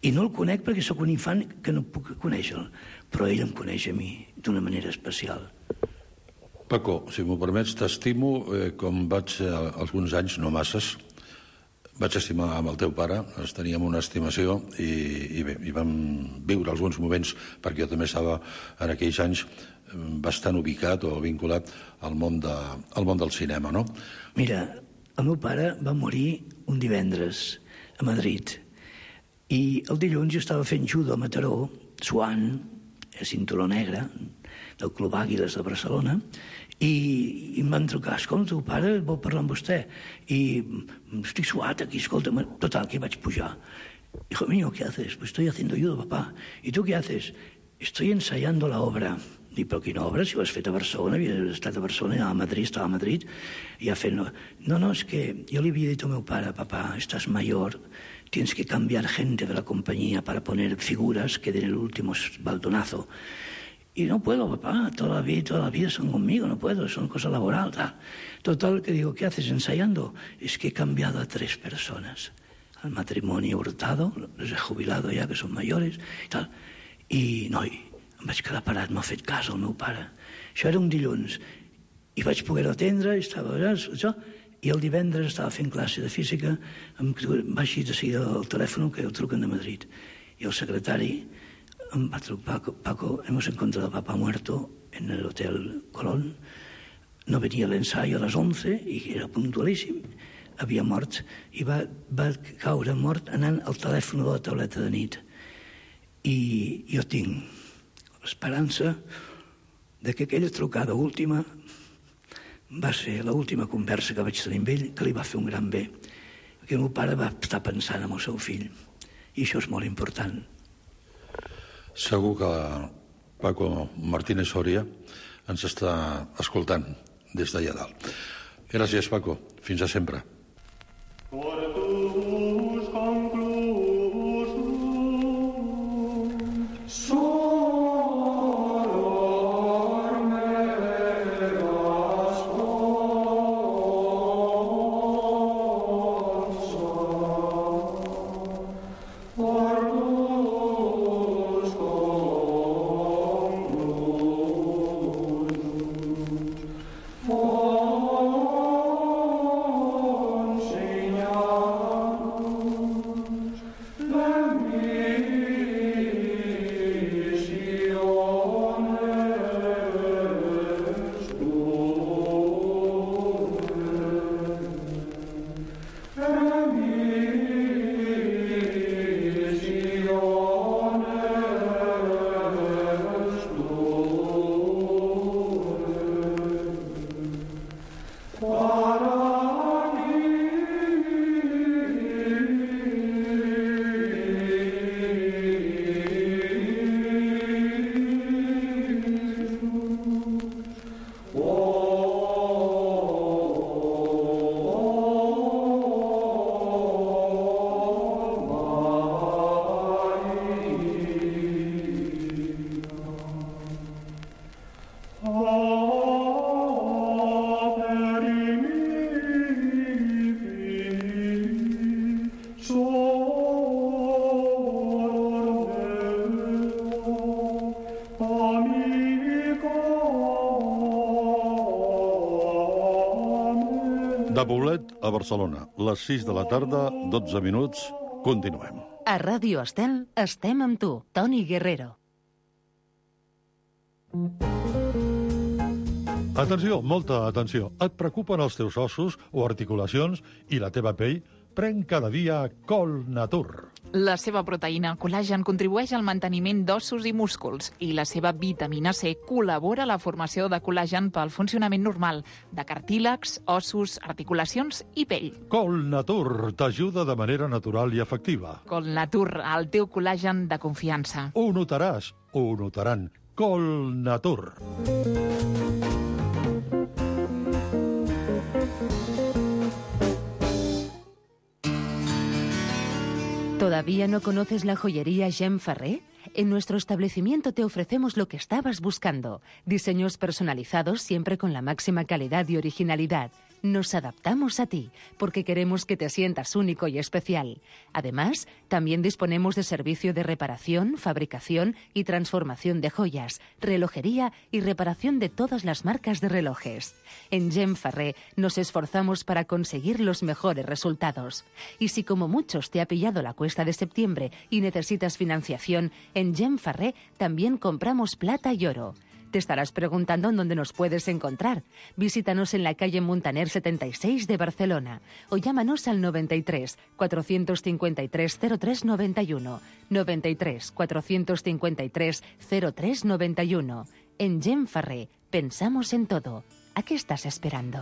I no el conec perquè sóc un infant que no puc conèixer-lo, però ell em coneix a mi d'una manera especial. Paco, si m'ho permets, t'estimo eh, com vaig eh, alguns anys, no masses, vaig estimar amb el teu pare, ens teníem una estimació i, i bé, i vam viure alguns moments, perquè jo també estava en aquells anys bastant ubicat o vinculat al món, de, al món del cinema, no? Mira, el meu pare va morir un divendres a Madrid i el dilluns jo estava fent judo a Mataró, suant, a cinturó negre, del Club Àguiles de Barcelona, i, i em van trucar, escolta, el teu pare vol parlar amb vostè, i estic suat aquí, escolta, total, que vaig pujar. Hijo mío, ¿qué haces? Pues estoy haciendo judo, papá. ¿Y tú qué haces? Estoy ensayando la obra. Dic, però quina obra? Si ho has fet a Barcelona, havies estat a Barcelona, anava a Madrid, estava a Madrid, i ha fet... No, no, no, es que yo le había dicho a mi padre, papá, estás mayor, tienes que cambiar gente de la compañía para poner figuras que den el último baldonazo. Y no puedo, papá, toda la vida, toda la vida son conmigo, no puedo, son cosas laboral, tal. Total, que digo, ¿qué haces ensayando? Es que he cambiado a tres personas. Al matrimonio Hurtado, los he jubilado ya, que son mayores, y tal. I, noi, em vaig quedar parat, m'ha fet cas el meu pare. Això era un dilluns. I vaig poder atendre, estava això, i el divendres estava fent classe de física, em vaig de seguida al telèfon que el truquen de Madrid. I el secretari em va trucar, Paco, Paco, hemos encontrado a papá muerto en el Hotel Colón. No venia l'ensaio a les onze i era puntualíssim. Havia mort i va, va caure mort anant al telèfon de la tauleta de nit. I jo tinc l'esperança de que aquella trucada última va ser l'última conversa que vaig tenir amb ell, que li va fer un gran bé. Perquè el meu pare va estar pensant en el seu fill. I això és molt important. Segur que Paco Martínez Soria ens està escoltant des d'allà dalt. Gràcies, Paco. Fins a sempre. De Poblet a Barcelona, les sis de la tarda, dotze minuts, continuem. A Ràdio Estel estem amb tu, Toni Guerrero. Atenció, molta atenció. Et preocupen els teus ossos o articulacions i la teva pell? Pren cada dia Col Natur. La seva proteïna, el col·lagen, contribueix al manteniment d'ossos i músculs i la seva vitamina C col·labora a la formació de col·lagen pel funcionament normal de cartílags, ossos, articulacions i pell. Col Natur t'ajuda de manera natural i efectiva. Col Natur, el teu col·lagen de confiança. Ho notaràs, ho notaran. Col Natur. ¿Todavía no conoces la joyería Gem Ferrer? En nuestro establecimiento te ofrecemos lo que estabas buscando. Diseños personalizados siempre con la máxima calidad y originalidad. Nos adaptamos a ti, porque queremos que te sientas único y especial. Además, también disponemos de servicio de reparación, fabricación y transformación de joyas, relojería y reparación de todas las marcas de relojes. En Gem Ferrer nos esforzamos para conseguir los mejores resultados. Y si como muchos te ha pillado la cuesta de septiembre y necesitas financiación, en Gem Ferrer también compramos plata y oro. Te estarás preguntando en dónde nos puedes encontrar. Visítanos en la calle Muntaner setenta y seis de Barcelona o llámanos al noventa y tres, cuatrocientos cincuenta y tres, cero tres noventa y uno, noventa y tres, cuatrocientos cincuenta y tres, cero tres noventa y uno. En Gem Ferrer pensamos en todo. ¿A qué estás esperando?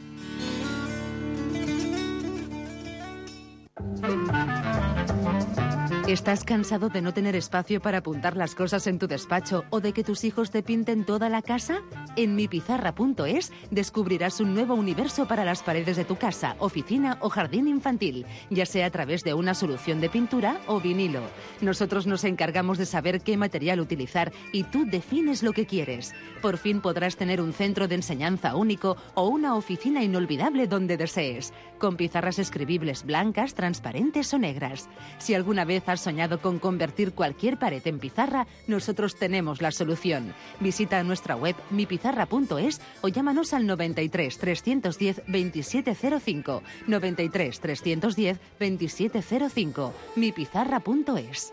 ¿Estás cansado de no tener espacio para apuntar las cosas en tu despacho o de que tus hijos te pinten toda la casa? En mi pizarra punto es descubrirás un nuevo universo para las paredes de tu casa, oficina o jardín infantil, ya sea a través de una solución de pintura o vinilo. Nosotros nos encargamos de saber qué material utilizar y tú defines lo que quieres. Por fin podrás tener un centro de enseñanza único o una oficina inolvidable donde desees, con pizarras escribibles blancas, transparentes o negras. Si alguna vez has soñado con convertir cualquier pared en pizarra, nosotros tenemos la solución. Visita nuestra web mi pizarra punto es o llámanos al noventa y tres, trescientos diez, veintisiete cero cinco, noventa y tres, trescientos diez, veintisiete cero cinco, mi pizarra punto es.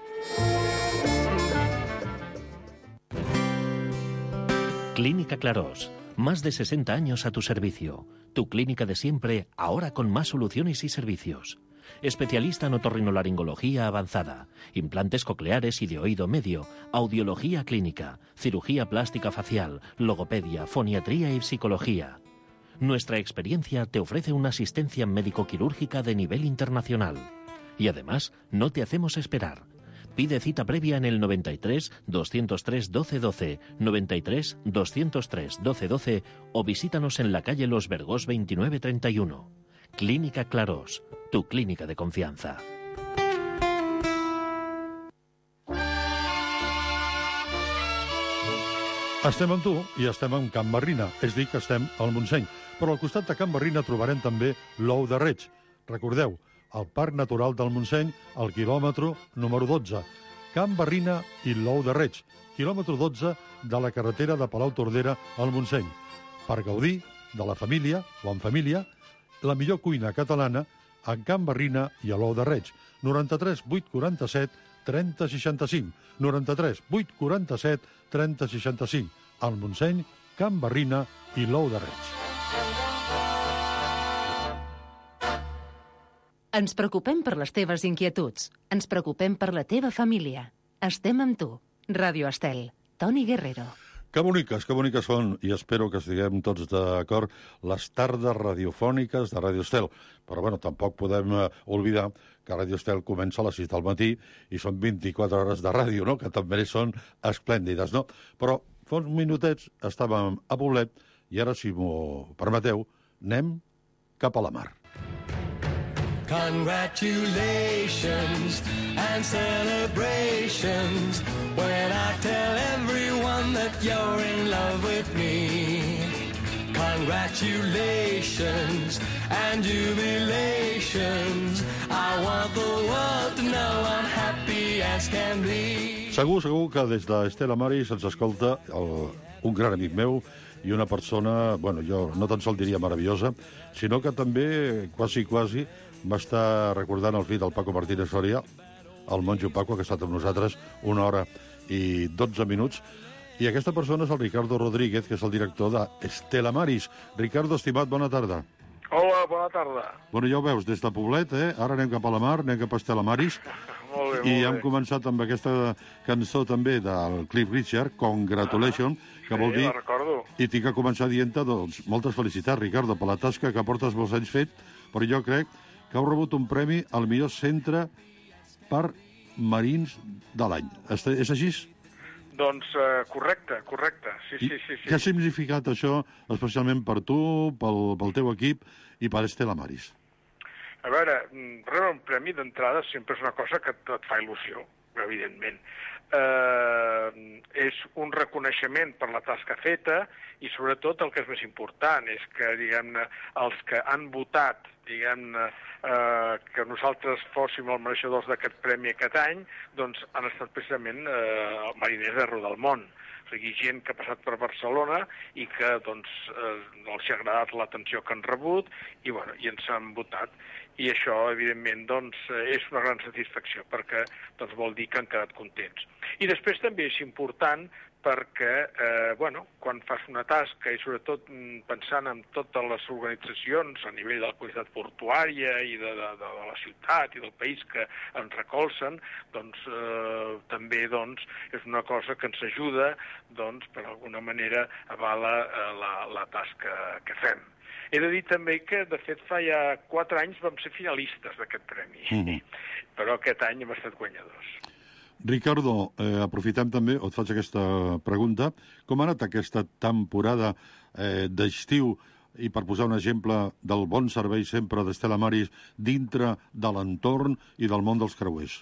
Clínica Clarós. Más de sesenta años a tu servicio. Tu clínica de siempre, ahora con más soluciones y servicios. Especialista en otorrinolaringología avanzada, implantes cocleares y de oído medio, audiología clínica, cirugía plástica facial, logopedia, foniatría y psicología. Nuestra experiencia te ofrece una asistencia médico-quirúrgica de nivel internacional. Y además, no te hacemos esperar. Pide cita previa en el noventa y tres, doscientos tres, doce doce, noventa y tres, doscientos tres, doce doce o visítanos en la calle Los Vergós veintinueve treinta y uno. Clínica Clarós, tu clínica de confianza. Estem amb tu i estem amb Can Barrina, és a dir, que estem al Montseny. Però al costat de Can Barrina trobarem també l'Ou de Reig. Recordeu, el Parc Natural del Montseny, al quilòmetre número dotze. Can Barrina i l'Ou de Reig, quilòmetre dotze de la carretera de Palau-Tordera al Montseny. Per gaudir de la família o en família, la millor cuina catalana en Can Barrina i a l'Ou de Reig. noranta-tres vuit quaranta-set trenta seixanta-cinc. noranta-tres vuit quaranta-set trenta seixanta-cinc. Al Montseny, Can Barrina i l'Ou de Reig. Ens preocupem per les teves inquietuds. Ens preocupem per la teva família. Estem amb tu. Ràdio Estel. Toni Guerrero. Que boniques, que boniques són, i espero que estiguem tots d'acord, les tardes radiofòniques de Ràdio Estel. Però, bueno, tampoc podem eh, oblidar que Ràdio Estel comença a les sis del matí i són vint-i-quatre hores de ràdio, no?, que també són esplèndides, no? Però fa uns minutets estàvem a Poblet i ara, si m'ho permeteu, anem cap a la mar. Congratulations and celebrations when I tell everyone that you're in love with me. Congratulations and jubilations. I want the world to know I'm happy as can be. Segur, segur que des d'Estela Maris ens escolta el, un gran amic meu i una persona, bueno, jo no tan sol diria meravellosa, sinó que també, quasi, quasi, m'està recordant el fill del Paco Martínez Soria, el monjo Paco, que ha estat amb nosaltres una hora i dotze minuts. I aquesta persona és el Ricardo Rodríguez, que és el director d'Estela Maris. Ricardo, estimat, bona tarda. Hola, bona tarda. Bueno, ja ho veus, des de Poblet, eh? Ara anem cap a la mar, anem cap a Estela Maris. Molt bé, molt I bé. hem començat amb aquesta cançó també del Cliff Richard, Congratulations, que vol Sí, dir... la recordo. I tinc que començar dient-te, doncs, moltes felicitats, Ricardo, per la tasca que portes molts anys fet, però jo crec que heu rebut un premi al millor centre per marins de l'any. És és així? Doncs eh, correcte, correcte. Sí, sí, sí. sí. Què ha significat això, especialment per tu, pel, pel teu equip i per Estela Maris? A veure, rebre un premi d'entrada sempre és una cosa que et, et fa il·lusió. evidentment. Eh, és un reconeixement per la tasca feta i sobretot el que és més important és que, diguem-ne, els que han votat, diguem-ne, eh, que nosaltres fóssim els mereixedors d'aquest premi aquest any, doncs han estat precisament eh, mariners d'arreu del món. O sigui, gent que ha passat per Barcelona i que doncs, eh, els ha agradat l'atenció que han rebut i, bueno, i ens han votat. I això, evidentment, doncs, és una gran satisfacció perquè doncs, vol dir que han quedat contents. I després també és important perquè, eh, bueno, quan fas una tasca i sobretot pensant en totes les organitzacions a nivell de la qualitat portuària i de, de, de la ciutat i del país que ens recolzen, doncs eh, també doncs, és una cosa que ens ajuda, doncs, per alguna manera avala eh, la, la tasca que fem. He de dir també que, de fet, fa ja quatre anys vam ser finalistes d'aquest premi, mm-hmm. però aquest any hem estat guanyadors. Ricardo, eh, aprofitem també, o et faig aquesta pregunta, com ha anat aquesta temporada eh, d'estiu i per posar un exemple del bon servei sempre d'Stella Maris dintre de l'entorn i del món dels creuers?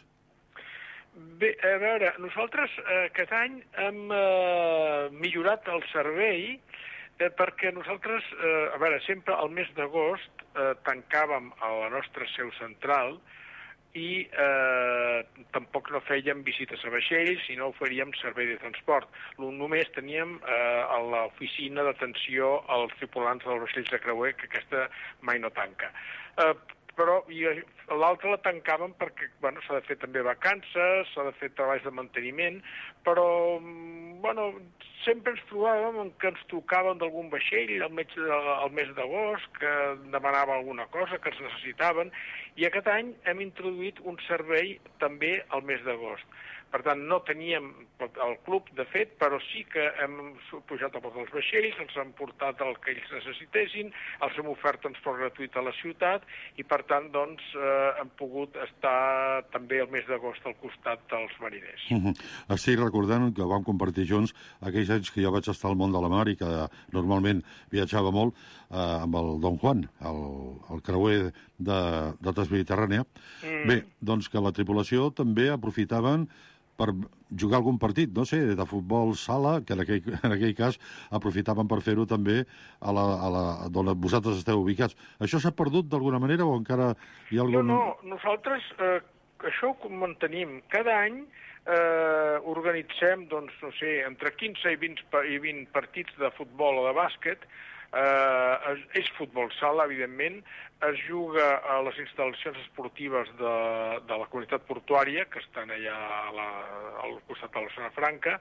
Bé, a veure, nosaltres eh, aquest any hem eh, millorat el servei eh, perquè nosaltres, eh, a veure, sempre al mes d'agost eh, tancàvem a la nostra seu central i eh, tampoc no fèiem visites a vaixells, sinó oferíem servei de transport. Només teníem eh, a l'oficina d'atenció als tripulants dels vaixells de creuer, que aquesta mai no tanca. Eh, però l'altra la tancàvem perquè bueno, s'ha de fer també vacances, s'ha de fer treballs de manteniment, però bueno, sempre ens trobàvem que ens trucaven d'algun vaixell al mes, al mes d'agost, que demanava alguna cosa, que ens necessitaven, i aquest any hem introduït un servei també al mes d'agost. Per tant, no teníem el club, de fet, però sí que hem pujat a bord dels vaixells, ens han portat el que ells necessitessin, els hem ofert transport gratuït a la ciutat i, per tant, doncs, eh, hem pogut estar també el mes d'agost al costat dels mariners. Uh-huh. Estic recordant que vam compartir junts aquells anys que jo vaig estar al món de la mar i que normalment viatjava molt eh, amb el Don Juan, el, el creuer de, de Transmediterrània. Mm. Bé, doncs que la tripulació també aprofitaven per jugar algun partit, no sé, de futbol sala, que en aquell, en aquell cas aprofitaven per fer-ho també a la, a la, on vosaltres esteu ubicats. Això s'ha perdut d'alguna manera o encara hi ha algun... No, no, nosaltres eh, això ho mantenim. Cada any eh, organitzem, doncs, no sé, entre quinze i vint, i vint partits de futbol o de bàsquet. Eh, és futbol sala, evidentment, es juga a les instal·lacions esportives de, de la comunitat portuària, que estan allà a la, al costat de la zona franca,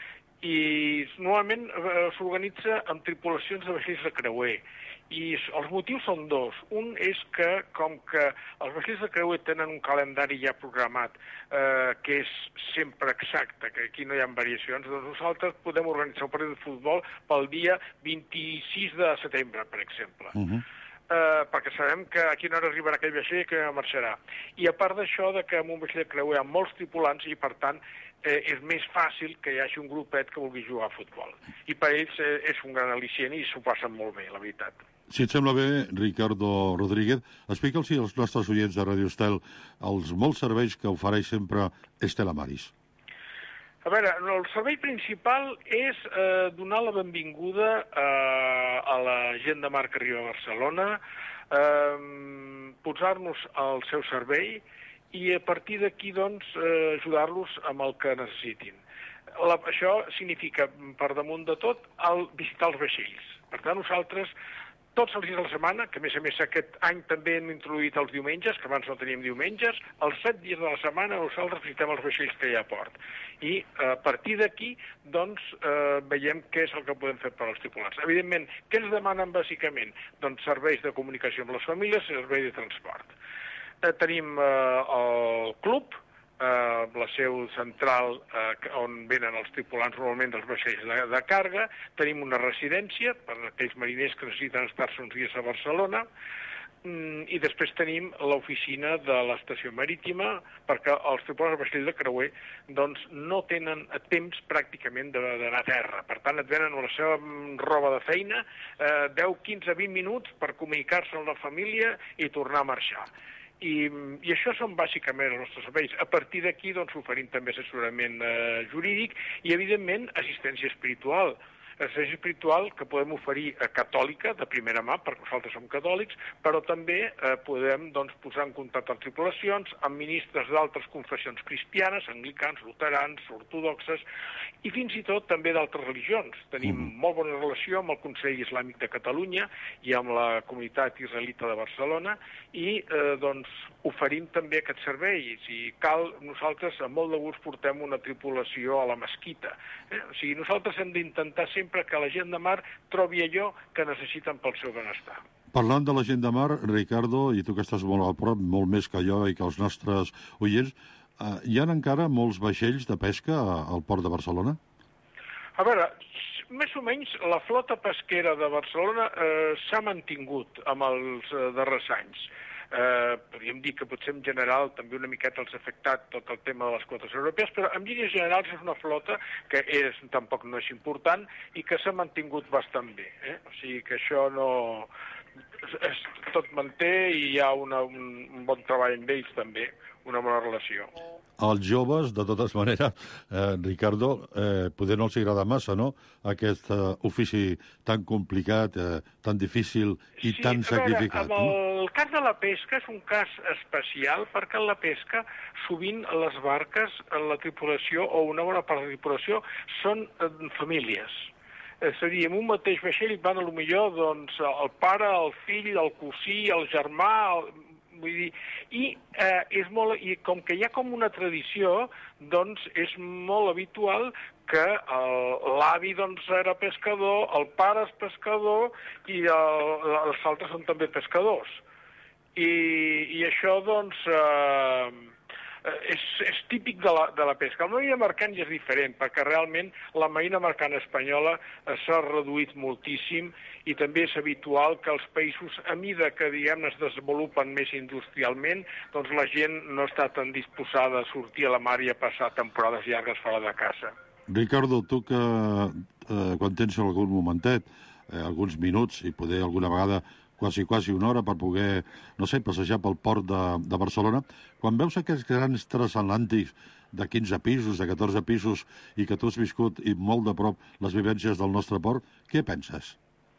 i normalment eh, s'organitza amb tripulacions de vaixells de creuer. I els motius són dos. Un és que, com que els vaixells de creuer tenen un calendari ja programat, eh, que és sempre exacte, que aquí no hi ha variacions, doncs nosaltres podem organitzar un partit de futbol pel dia vint-i-sis de setembre, per exemple. Uh-huh. Eh, perquè sabem que a quina hora arribarà aquell vaixell i que marxarà. I a part d'això, de que en un vaixell de creuer hi ha molts tripulants i, per tant, eh, és més fàcil que hi hagi un grupet que vulgui jugar a futbol. I per ells eh, és un gran al·licient i s'ho passen molt bé, la veritat. Si et sembla bé, Ricardo Rodríguez, explica'ls als nostres oients de Radio Estel els molts serveis que ofereix sempre Stella Maris. A veure, el servei principal és eh, donar la benvinguda eh, a la gent de mar que arriba a Barcelona, eh, posar-nos al seu servei i a partir d'aquí, doncs, eh, ajudar-los amb el que necessitin. La, això significa, per damunt de tot, el visitar els vaixells. Per tant, nosaltres, tots els dies de la setmana, que a més a més aquest any també hem introduït els diumenges, que abans no teníem diumenges, els set dies de la setmana nosaltres visitem els vaixells que hi ha a port. I a partir d'aquí, doncs, eh, veiem què és el que podem fer per als tripulants. Evidentment, què ens demanen bàsicament? Doncs serveis de comunicació amb les famílies i serveis de transport. Eh, tenim eh, el club, Uh, la seu central uh, on venen els tripulants normalment dels vaixells de, de càrrega. Tenim una residència per a aquells mariners que necessiten estar-se uns dies a Barcelona, mm, i després tenim l'oficina de l'estació marítima perquè els tripulants de vaixells de creuer doncs, no tenen temps pràcticament d'anar a terra. Per tant, et venen la seva roba de feina uh, deu, quinze, vint minuts per comunicar-se amb la família i tornar a marxar. I, I això són bàsicament els nostres serveis. A partir d'aquí doncs, oferim també assessorament eh, jurídic i, evidentment, assistència espiritual. Assistència espiritual que podem oferir a catòlica, de primera mà, perquè nosaltres som catòlics, però també eh, podem doncs, posar en contacte amb tripulacions, amb ministres d'altres confessions cristianes, anglicans, luterans, ortodoxes, i fins i tot també d'altres religions. Tenim mm. molt bona relació amb el Consell Islàmic de Catalunya i amb la comunitat israelita de Barcelona i eh, doncs, oferim també aquest servei. Si cal, nosaltres amb molt de gust portem una tripulació a la mesquita. Eh? O sigui, nosaltres hem d'intentar sempre que la gent de mar trobi allò que necessiten pel seu benestar. Parlant de la gent de mar, Ricardo, i tu que estàs molt a prop, molt més que jo i que els nostres oients, eh, hi ha encara molts vaixells de pesca al port de Barcelona? A veure, més o menys la flota pesquera de Barcelona eh, s'ha mantingut amb els eh, darrers anys. Eh, podríem dir que potser en general també una miqueta els ha afectat tot el tema de les quotes europees, però en línies generals és una flota que és, tampoc no és important i que s'ha mantingut bastant bé. Eh? O sigui que això no... Es, tot manté i hi ha una, un, un bon treball amb ells també, una bona relació. Els joves, de totes maneres, eh, Ricardo, eh, poder no els agrada massa, no?, aquest eh, ofici tan complicat, eh, tan difícil i sí, tan sacrificat. Veure, amb el cas de la pesca és un cas especial perquè en la pesca sovint les barques, la tripulació o una bona part de la tripulació són eh, famílies. És a dir, en un mateix vaixell van a lo millor doncs, el pare, el fill, el cosí, el germà... El... Vull dir, i, eh, és molt, i com que hi ha com una tradició, doncs és molt habitual que l'avi doncs, era pescador, el pare és pescador i el, els altres són també pescadors. I, i això, doncs, eh, és, és típic de la, de la pesca. La marina mercant ja és diferent, perquè realment la marina mercant espanyola s'ha reduït moltíssim i també és habitual que els països, a mida que diguem es desenvolupen més industrialment, doncs la gent no està tan disposada a sortir a la mar i a passar temporades llargues fora de casa. Ricardo, tu que eh, quan tens algun momentet, eh, alguns minuts i poder alguna vegada quasi, quasi una hora per poder, no sé, passejar pel port de, de Barcelona, quan veus aquests grans transatlàntics de quinze pisos, de catorze pisos, i que tu has viscut i molt de prop les vivències del nostre port, què penses?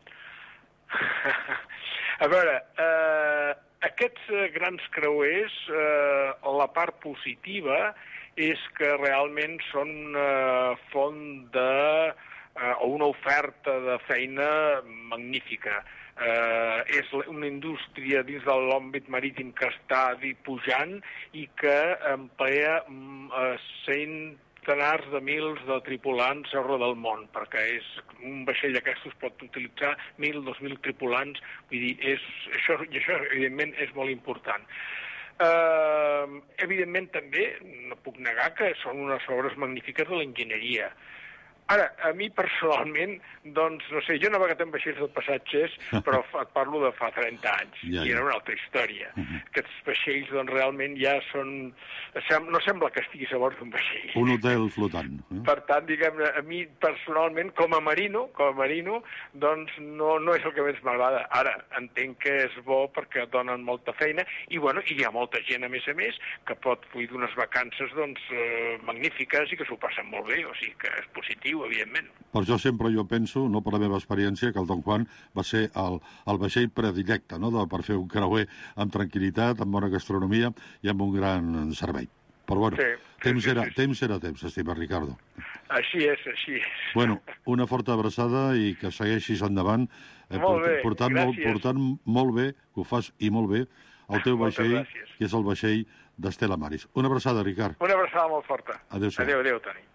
A veure, eh, aquests grans creuers, eh, la part positiva és que realment són una font de, eh, o una oferta de feina magnífica. Eh, és una indústria dins de l'àmbit marítim que està pujant i que emplea eh, centenars de mils de tripulants arreu del món, perquè és un vaixell d'aquestos pot utilitzar mil, dos mil tripulants, vull dir, és, això, i això evidentment és molt important. Eh, evidentment també, no puc negar que són unes obres magnífiques de l'enginyeria. Ara, a mi personalment, doncs, no sé, jo he navegat en vaixells de passatgers, però fa, et parlo de fa trenta anys, ja, ja. I era una altra història. Uh-huh. Aquests vaixells, doncs, realment ja són... Sem no sembla que estiguis a bord d'un vaixell. Un hotel flotant. Eh? Per tant, diguem-ne, a mi personalment, com a marino, com a marino, doncs no, no és el que més m'agrada. Ara, entenc que és bo perquè donen molta feina, i bueno, hi ha molta gent, a més a més, que pot fugir d'unes vacances, doncs, eh, magnífiques i que s'ho passen molt bé, o sigui que és positiu, evidentment. Per això sempre jo penso, no per la meva experiència, que el Don Juan va ser el, el vaixell predilecte, no?, de, per fer un creuer amb tranquil·litat, amb bona gastronomia i amb un gran servei. Però bueno, sí, temps, sí, era, sí, sí. temps era temps, estimat Ricardo. Així és, així és. Bueno, una forta abraçada i que segueixis endavant, eh, molt bé, portant, molt, portant molt bé, que ho fas i molt bé, el teu Moltes vaixell, gràcies. que és el vaixell d'Estela Maris. Una abraçada, Ricard. Una abraçada molt forta. Adéu-siau. Adéu, adéu, Toni.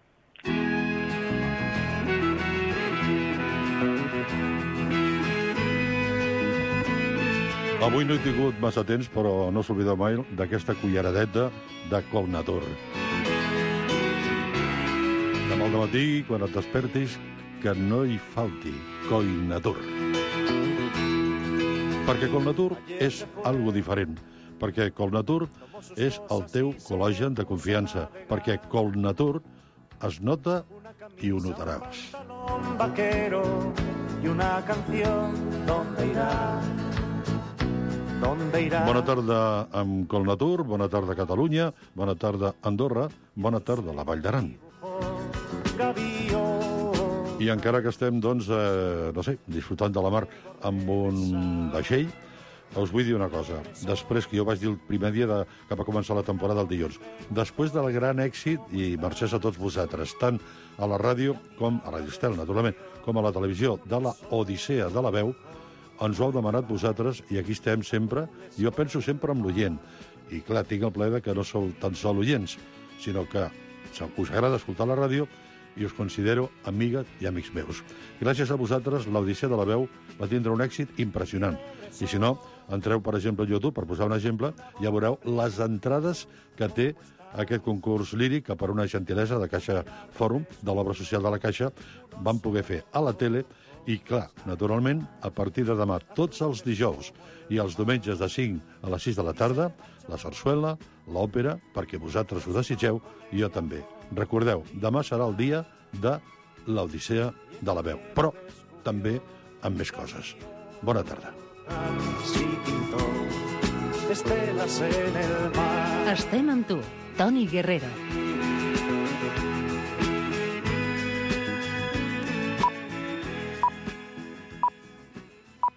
Avui no he tingut massa temps, però no s'oblida mai d'aquesta culleradeta de Colnatur. Demà al matí, quan et despertis, que no hi falti Colnatur. Perquè Colnatur és algo diferent. Perquè Colnatur és el teu col·lagen de confiança. Perquè Colnatur es nota i ho notaràs. Un vaquero y una canción, ¿dónde irá? ¿dónde irá? Bona tarda amb Colnatur, bona tarda Catalunya, bona tarda Andorra, bona tarda la Vall d'Aran. I encara que estem, doncs, eh, no sé, disfrutant de la mar amb un vaixell, us vull dir una cosa. Després, que jo vaig dir el primer dia de, que va començar la temporada el dilluns, després del gran èxit, i mercès a tots vosaltres, tant a la ràdio com a Radio Estel, naturalment, com a la televisió, de la Odissea de la Veu, ens ho heu demanat vosaltres i aquí estem sempre. Jo penso sempre en l'oient. I clar, tinc el plaer que no sou tan sol oients, sinó que us agrada escoltar la ràdio i us considero amigues i amics meus. Gràcies a vosaltres, l'Odissea de la Veu va tindre un èxit impressionant. I si no, entreu, per exemple, a YouTube, per posar un exemple, ja veureu les entrades que té aquest concurs líric que per una gentilesa de Caixa Fòrum, de l'obra social de la Caixa, van poder fer a la tele. I, clar, naturalment, a partir de demà, tots els dijous i els diumenges de cinc a les sis de la tarda, la sarsuela, l'òpera, perquè vosaltres ho desitgeu i jo també. Recordeu, demà serà el dia de l'Odissea de la Veu, però també amb més coses. Bona tarda. Estem amb tu, Toni Guerrero.